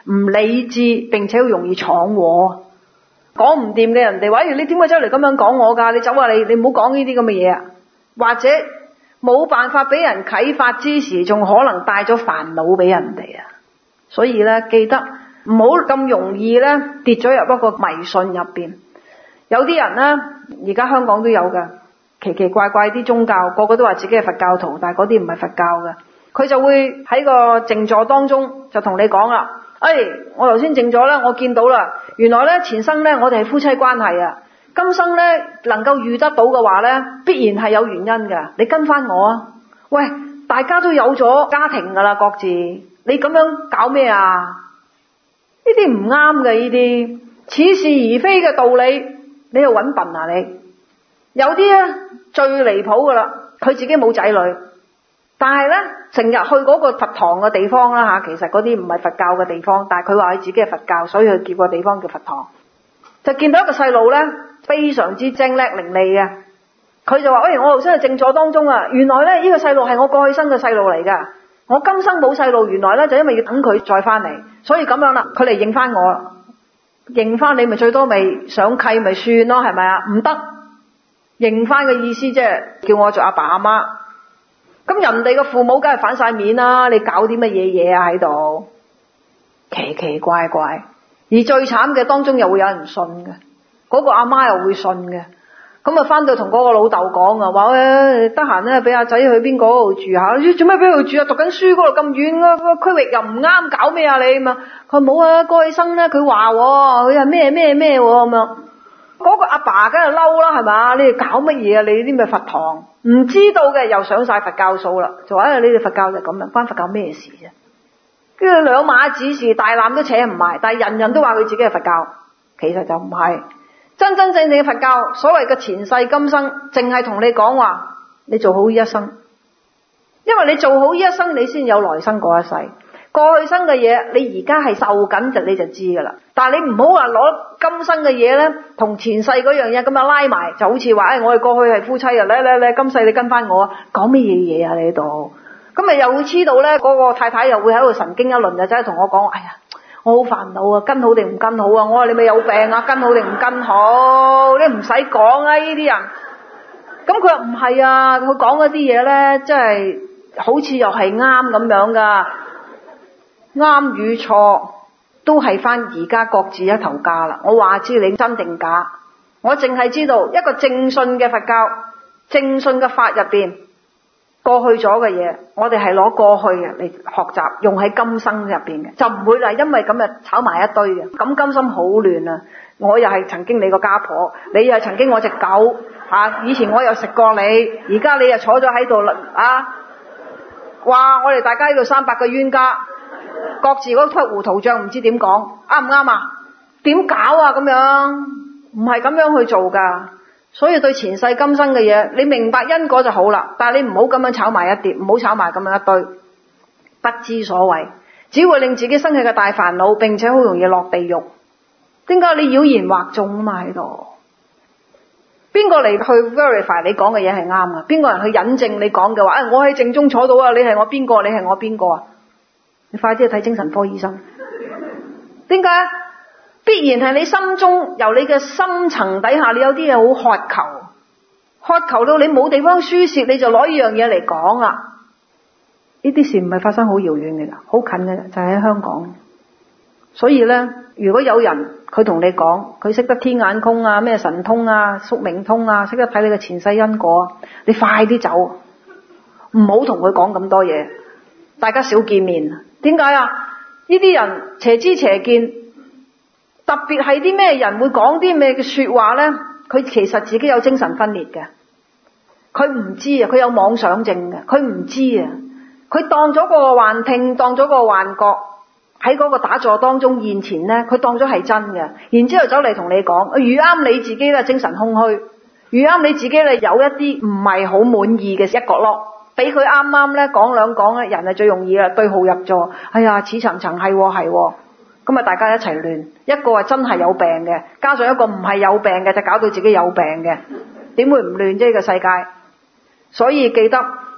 A: 唔理智，並且好容易闖禍。講唔掂嘅人哋話，你點解走嚟咁樣講我㗎？你走啊，你你唔好講呢啲咁嘅嘢啊！或者冇辦法俾人啟發之時，仲可能帶咗煩惱俾人哋啊！所以咧，記得唔好咁容易咧跌咗入一個迷信入邊。有啲人咧，而家香港都有㗎，奇奇怪怪啲宗教，個個都話自己係佛教徒，但係嗰啲唔係佛教嘅。佢就會喺個靜坐當中就同你講啦。哎，我頭先靜咗啦，我見到啦，原來咧前生咧我哋係夫妻關係啊，今生咧能夠遇得到嘅話咧，必然係有原因㗎。你跟翻我啊！喂，大家都有咗家庭㗎啦，各自，你咁樣搞咩啊？呢啲唔啱嘅，呢啲似是而非嘅道理，你又揾笨啊你！有啲咧最離譜㗎啦，佢自己冇仔女。但係咧，成日去嗰個佛堂嘅地方啦嚇，其實嗰啲唔係佛教嘅地方，但係佢話佢自己係佛教，所以佢叫個地方叫佛堂。就見到一個細路咧，非常之精叻伶俐嘅，佢就話：喂，我頭先喺靜坐當中啊，原來咧呢個細路係我過去生嘅細路嚟㗎，我今生冇細路，原來咧就因為要等佢再翻嚟，所以咁樣啦，佢嚟認翻我，認翻你咪最多咪上契咪算咯，係咪啊？唔得，認翻嘅意思即係叫我做阿爸阿媽。咁人哋嘅父母梗係反晒面啦，你搞啲乜嘢嘢啊喺度？奇奇怪怪，而最慘嘅當中又會有人信嘅，嗰個阿媽又會信嘅。咁啊翻到同嗰個老豆講啊，話咧得閒咧俾阿仔去邊個度住下，做咩俾佢住啊？讀緊書嗰度咁遠個區域又唔啱，搞咩啊你嘛？佢冇啊，過去生咧佢話佢係咩咩咩咁樣。嗰個阿爸梗係嬲啦，係嘛？你哋搞乜嘢啊？你啲咪佛堂？唔知道嘅又上晒佛教數啦，就話誒你哋佛教就咁樣，關佛教咩事啫？跟住兩碼子事，大纜都扯唔埋，但係人人都話佢自己係佛教，其實就唔係真真正正嘅佛教。所謂嘅前世今生，淨係同你講話，你做好呢一生，因為你做好呢一生，你先有來生嗰一世。過去生嘅嘢，你而家係受緊就你就知噶啦。但係你唔好話攞今生嘅嘢咧，同前世嗰樣嘢咁樣拉埋，就好似話誒，我哋過去係夫妻啊，嚟嚟嚟，今世你跟翻我啊，講乜嘢嘢啊你喺度？咁咪又會黐到咧，嗰個太太又會喺度神經一輪，就真係同我講，哎呀，我好煩惱啊，跟好定唔跟好啊？我話你咪有病啊，跟好定唔跟好？你唔使講啊，呢啲人。咁佢話唔係啊，佢講嗰啲嘢咧，即係好似又係啱咁樣噶。啱與錯都係翻而家各自一頭家啦。我話知你真定假，我淨係知道一個正信嘅佛教，正信嘅法入邊過去咗嘅嘢，我哋係攞過去嘅嚟學習，用喺今生入邊嘅，就唔會啦。因為咁啊炒埋一堆嘅，咁今生好亂啊！我又係曾經你個家婆，你又係曾經我隻狗啊！以前我又食過你，而家你又坐咗喺度啦啊！哇！我哋大家喺度三百個冤家。各自嗰匹糊塗賬唔知點講，啱唔啱啊？點搞啊？咁樣唔係咁樣去做噶。所以對前世今生嘅嘢，你明白因果就好啦。但係你唔好咁樣炒埋一碟，唔好炒埋咁樣一堆，不知所謂，只會令自己生起嘅大煩惱，並且好容易落地獄。點解你妖言惑眾啊嘛喺度？邊個嚟去 verify 你講嘅嘢係啱啊？邊個人去引證你講嘅話？誒，我喺正中坐到啊！你係我邊個？你係我邊個啊？你快啲去睇精神科醫生。點解？必然係你心中由你嘅深層底下，你有啲嘢好渴求，渴求到你冇地方輸泄，你就攞呢樣嘢嚟講啦。呢啲事唔係發生好遙遠嘅，好近嘅，就係喺香港。所以咧，如果有人佢同你講，佢識得天眼通啊、咩神通啊、宿命通啊，識得睇你嘅前世因果，你快啲走，唔好同佢講咁多嘢，大家少見面。點解啊？呢啲人邪知邪見，特別係啲咩人會講啲咩嘅說話呢？佢其實自己有精神分裂嘅，佢唔知啊，佢有妄想症嘅，佢唔知啊，佢當咗個幻聽，當咗個幻覺喺嗰個打坐當中現前呢，佢當咗係真嘅，然之後走嚟同你講，遇啱你自己嘅精神空虛，遇啱你自己咧有一啲唔係好滿意嘅一角落。俾佢啱啱咧講兩講咧，人係最容易啦，對號入座。哎呀，似層層係係，咁啊大家一齊亂。一個係真係有病嘅，加上一個唔係有病嘅，就搞到自己有病嘅，點會唔亂啫？呢個世界。所以記得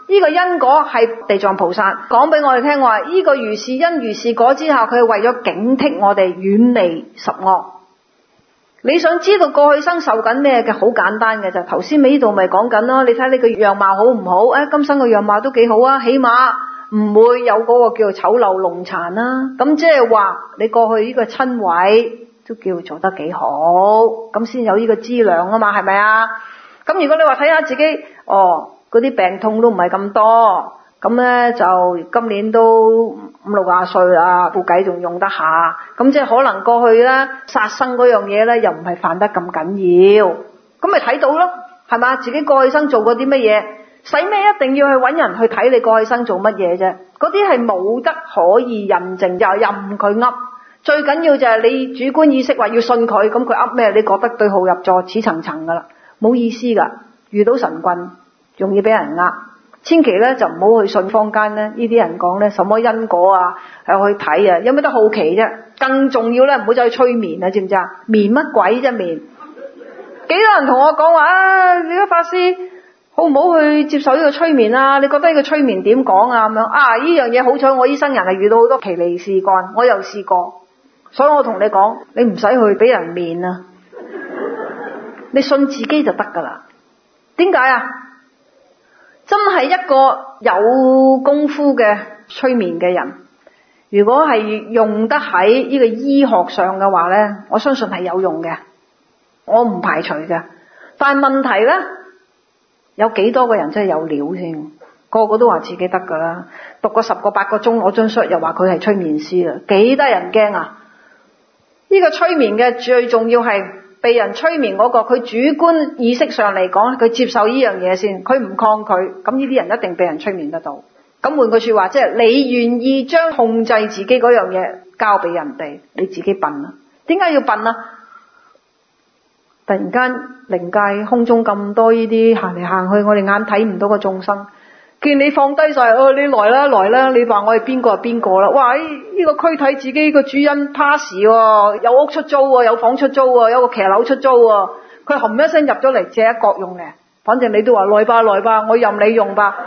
A: 呢個因果係地藏菩薩講俾我哋聽，話呢個如是因如是果之下，佢係為咗警惕我哋遠離十惡。你想知道過去生受緊咩嘅？好簡單嘅，就頭先尾呢度咪講緊咯。你睇你個樣貌好唔好？誒，今生個樣貌都幾好啊，起碼唔會有嗰個叫做醜陋弄殘啦。咁即係話你過去呢個親位都叫做得幾好，咁先有呢個資糧啊嘛，係咪啊？咁如果你話睇下自己，哦，嗰啲病痛都唔係咁多，咁咧就今年都五六廿歲啦，副計仲用得下，咁即係可能過去咧殺生嗰樣嘢咧又唔係犯得咁緊要，咁咪睇到咯，係嘛？自己過去生做過啲乜嘢，使咩一定要去揾人去睇你過去生做乜嘢啫？嗰啲係冇得可以印證，就任佢噏。最緊要就係你主觀意識話要信佢，咁佢噏咩？你覺得對號入座，似層層噶啦，冇意思噶。遇到神棍，容易俾人呃。千祈咧就唔好去信坊間咧呢啲人講咧什麼因果啊，係去睇啊，有乜得好奇啫？更重要咧，唔好走去催眠啊，知唔知啊？眠乜鬼啫眠？幾多人同我講話啊？你個法師好唔好去接受呢個催眠啊？你覺得呢個催眠點講啊？咁樣啊？呢樣嘢好彩，我醫生人係遇到好多奇離事幹，我又試過。所以我同你講，你唔使去俾人面啊，你信自己就得噶啦。點解啊？真係一個有功夫嘅催眠嘅人，如果係用得喺呢個醫學上嘅話咧，我相信係有用嘅，我唔排除嘅。但係問題咧，有幾多個人真係有料先？個個都話自己得噶啦，讀個十個八個鐘攞張書又話佢係催眠師啦，幾得人驚啊！呢個催眠嘅最重要係被人催眠嗰個，佢主觀意識上嚟講，佢接受呢樣嘢先，佢唔抗拒，咁呢啲人一定被人催眠得到。咁換句說話，即係你願意將控制自己嗰樣嘢交俾人哋，你自己笨啦。點解要笨啊？突然間靈界空中咁多呢啲行嚟行去，我哋眼睇唔到個眾生。見你放低晒，哦，你來啦來啦，你話我係邊個係邊個啦？哇！呢、這個軀體自己個主人 pass 喎，有屋出租喎，有房出租喎，有個騎樓出租喎，佢冚一聲入咗嚟借一角用嘅，反正你都話來吧來吧，我任你用吧。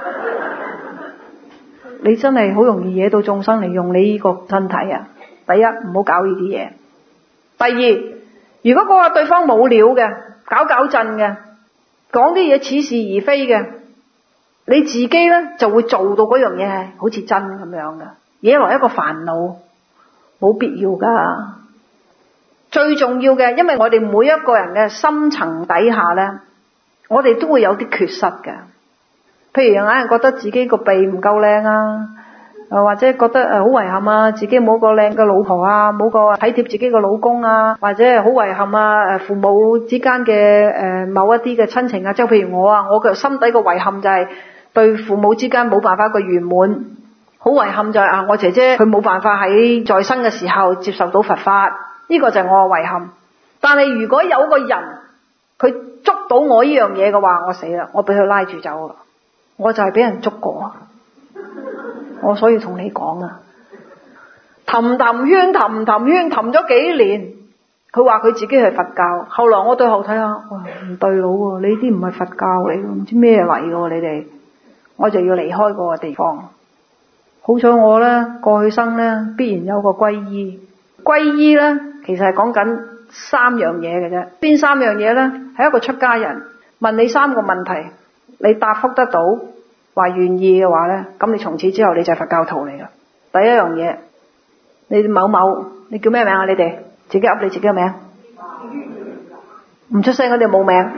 A: 你真係好容易惹到眾生嚟用你呢個身體啊！第一，唔好搞呢啲嘢。第二，如果嗰個對方冇料嘅，搞搞震嘅，講啲嘢似是而非嘅，你自己咧就會做到嗰樣嘢係好似真咁樣嘅，惹來一個煩惱，冇必要噶。最重要嘅，因為我哋每一個人嘅深層底下咧，我哋都會有啲缺失嘅。譬如有人覺得自己個鼻唔夠靚啊，或者覺得誒好遺憾啊，自己冇個靚嘅老婆啊，冇個體貼自己個老公啊，或者係好遺憾啊，誒父母之間嘅誒某一啲嘅親情啊，即係譬如我啊，我嘅心底個遺憾就係對父母之間冇辦法一個圓滿，好遺憾就係啊我姐姐佢冇辦法喺在生嘅時候接受到佛法，呢個就係我嘅遺憾。但係如果有個人佢捉到我呢樣嘢嘅話，我死啦，我俾佢拉住走啦，我就係俾人捉過。我所以同你講啊，氹氹圈氹氹圈氹咗幾年，佢話佢自己係佛教，後來我對後睇下，哇唔對路喎，你啲唔係佛教嚟，唔知咩嚟嘅喎你哋，我就要離開嗰個地方。好彩我咧過去生咧必然有個皈依，皈依咧其實係講緊三樣嘢嘅啫。邊三樣嘢咧？係一個出家人問你三個問題，你答覆得到，話願意嘅話咧，咁你從此之後你就係佛教徒嚟㗎。第一樣嘢，你某某，你叫咩名啊？你哋自己噏你自己嘅名，唔出聲嗰啲冇名。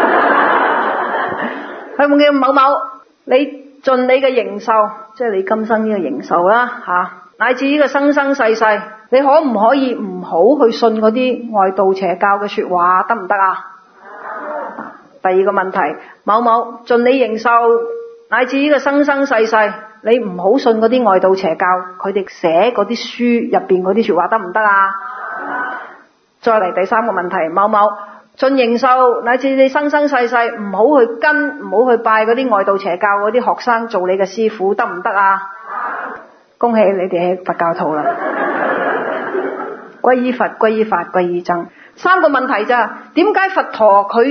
A: 佢冇叫某某，你盡你嘅形壽，即係你今生呢個形壽啦吓，乃至呢個生生世世，你可唔可以唔好去信嗰啲外道邪教嘅說話，得唔得啊？第二個問題，某某盡你形壽，乃至呢個生生世世，你唔好信嗰啲外道邪教，佢哋寫嗰啲書入邊嗰啲說話，得唔得啊？再嚟第三個問題，某某盡形壽，乃至你生生世世唔好去跟，唔好去拜嗰啲外道邪教嗰啲學生做你嘅師傅，得唔得啊？恭喜你哋係佛教徒啦！皈依佛、皈依法、皈依僧，三個問題咋？點解佛陀佢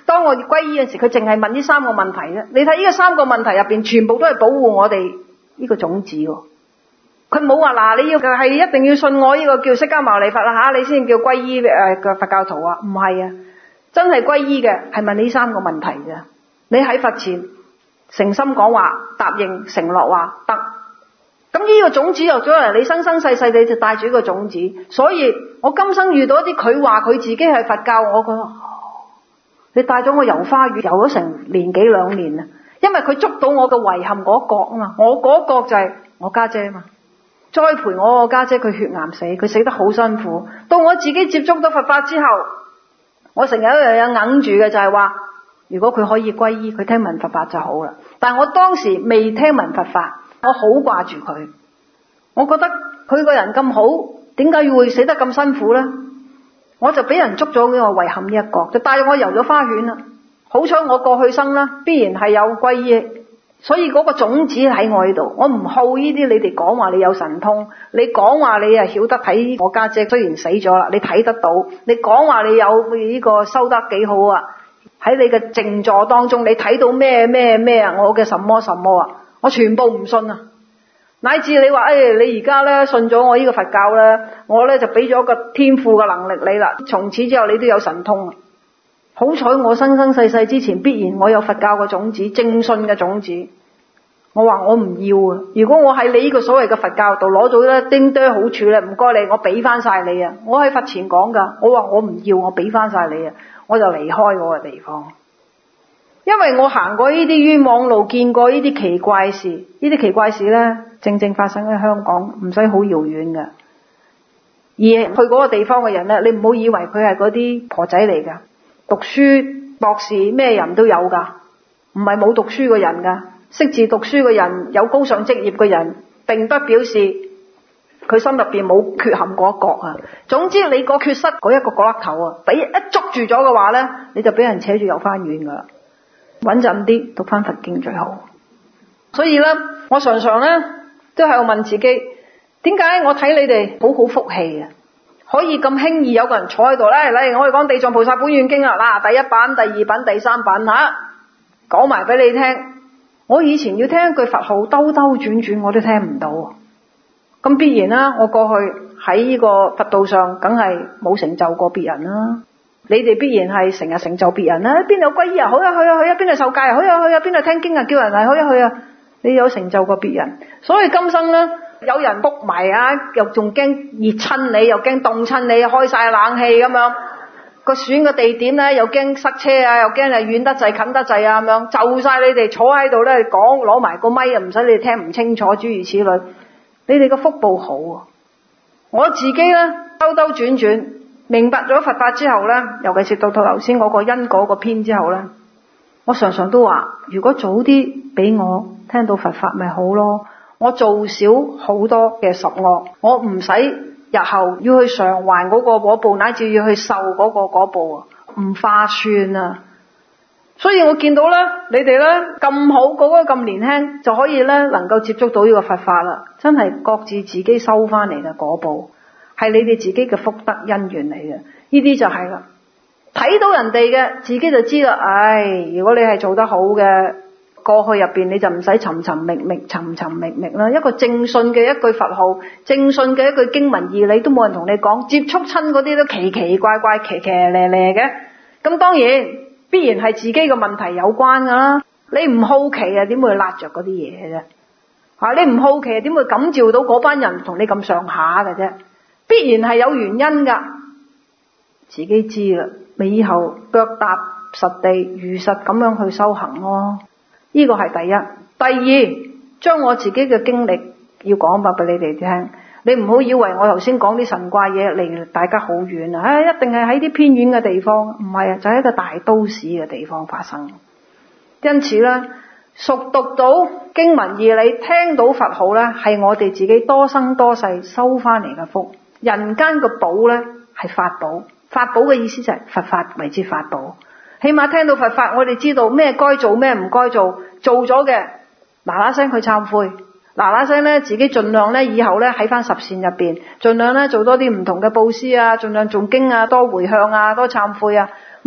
A: 當我皈依嘅時，佢淨係問呢三個問題啫。你睇呢個三個問題入邊，全部都係保護我哋呢個種子喎。佢冇話嗱，你要係一定要信我呢個叫釋迦牟尼佛啦吓，你先叫皈依誒嘅佛教徒啊？唔係啊，真係皈依嘅係問呢三個問題啫。你喺佛前誠心講話，答應承諾話得，咁呢個種子落咗嚟，你生生世世你就帶住呢個種子。所以我今生遇到一啲佢話佢自己係佛教，我覺得、哦、你帶咗我遊花園遊咗成年幾兩年啊，因為佢捉到我嘅遺憾嗰一角啊嘛，我嗰角就係我家姐啊嘛。栽培我個家姐，佢血癌死，佢死得好辛苦。到我自己接觸到佛法之後，我成日有樣嘢硬住嘅就係話，如果佢可以皈依，佢聽聞佛法就好啦。但係我當時未聽聞佛法，我好掛住佢。我覺得佢個人咁好，點解要會死得咁辛苦呢？我就俾人捉咗呢個遺憾呢一角，就帶我遊咗花園啦。好彩我過去生啦，必然係有皈依。所以嗰個種子喺我呢度，我唔好呢啲。你哋講話你有神通，你講話你啊曉得睇我家姐，雖然死咗啦，你睇得到。你講話你有呢個修得幾好啊？喺你嘅靜坐當中，你睇到咩咩咩啊？我嘅什麼什麼啊？我全部唔信啊！乃至你話誒、哎，你而家咧信咗我呢個佛教咧，我咧就俾咗個天賦嘅能力你啦，從此之後你都有神通啊！好彩我生生世世之前必然我有佛教嘅種子，正信嘅種子。我話我唔要啊！如果我喺你呢個所謂嘅佛教度攞咗咧丁堆好處咧，唔該你，我俾翻晒你啊！我喺佛前講噶，我話我唔要，我俾翻晒你啊！我就離開我嘅地方，因為我行過呢啲冤枉路，見過呢啲奇怪事，呢啲奇怪事咧正正發生喺香港，唔使好遙遠嘅。而去嗰個地方嘅人咧，你唔好以為佢係嗰啲婆仔嚟噶。讀書博士咩人都有噶，唔係冇讀書嘅人噶，識字讀書嘅人，有高尚職業嘅人，並不表示佢心入邊冇缺陷嗰一角啊。總之你個缺失嗰一個角落頭啊，俾一捉住咗嘅話咧，你就俾人扯住遊翻遠噶啦。穩陣啲讀翻佛經最好。所以咧，我常常咧都喺度問自己，點解我睇你哋好好福氣啊？可以咁輕易有個人坐喺度咧，嚟，我哋講地藏菩薩本願經啦，嗱，第一版、第二版、第三版吓，講埋俾你聽。我以前要聽一句佛號，兜兜轉轉我都聽唔到，咁必然啦。我過去喺呢個佛道上，梗係冇成就過別人啦。你哋必然係成日成就別人啦。邊度皈依啊？好啊，去啊，去啊。邊度受戒啊？去啊，去啊。邊度聽經啊？叫人嚟，去啊，去啊。你有成就過別人，所以今生咧。有人卜埋啊，又仲驚熱親你，又驚凍親你，開晒冷氣咁樣。個選個地點咧，又驚塞車啊，又驚係遠得滯近得滯啊咁樣，就晒你哋坐喺度咧講，攞埋個咪又唔使你哋聽唔清楚，諸如此類。你哋個福報好啊！我自己咧兜兜轉轉明白咗佛法之後咧，尤其是到到頭先嗰個因果個篇之後咧，我常常都話，如果早啲俾我聽到佛法咪好咯。我做少好多嘅十惡，我唔使日後要去償還嗰個果報，乃至要去受嗰個果報啊，唔化算啊！所以我見到咧，你哋咧咁好，嗰個咁年輕就可以咧能夠接觸到呢個佛法啦，真係各自自己收翻嚟嘅果報，係你哋自己嘅福德因緣嚟嘅，呢啲就係啦。睇到人哋嘅，自己就知啦。唉，如果你係做得好嘅。過去入邊你就唔使尋尋覓覓尋尋覓覓啦，一個正信嘅一句佛號，正信嘅一句經文義理都冇人同你講，接觸親嗰啲都奇奇怪怪、騎騎咧咧嘅。咁當然必然係自己嘅問題有關噶啦。你唔好奇啊，點會揦着嗰啲嘢嘅啫？吓，你唔好奇啊，點會感召到嗰班人同你咁上下嘅啫？必然係有原因噶，自己知啦。你以後腳踏實地，如實咁樣去修行咯。呢個係第一，第二，將我自己嘅經歷要講白俾你哋聽。你唔好以為我頭先講啲神怪嘢離大家好遠啊！唉，一定係喺啲偏遠嘅地方，唔係啊，就喺一個大都市嘅地方發生。因此咧，熟讀到經文義理，聽到佛號咧，係我哋自己多生多世收翻嚟嘅福。人間嘅寶咧係法寶，法寶嘅意思就係佛法為之法寶。起碼聽到佛法，我哋知道咩該做咩唔該做，做咗嘅嗱嗱聲去懺悔，嗱嗱聲咧自己盡量咧以後咧喺翻十善入邊，盡量咧做多啲唔同嘅布施啊，盡量誦經啊，多回向啊，多懺悔啊，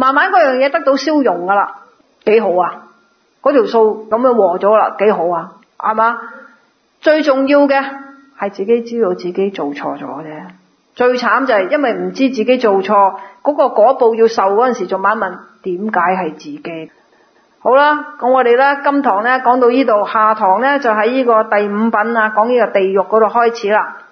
A: 慢慢嗰樣嘢得到消融噶啦，幾好啊！嗰條數咁樣和咗啦，幾好啊，係嘛？最重要嘅係自己知道自己做錯咗啫。最慘就係因為唔知自己做錯，嗰個果報要受嗰陣時，仲問一問點解係自己。好啦，咁我哋咧今堂咧講到呢度，下堂咧就喺呢個第五品啊，講呢個地獄嗰度開始啦。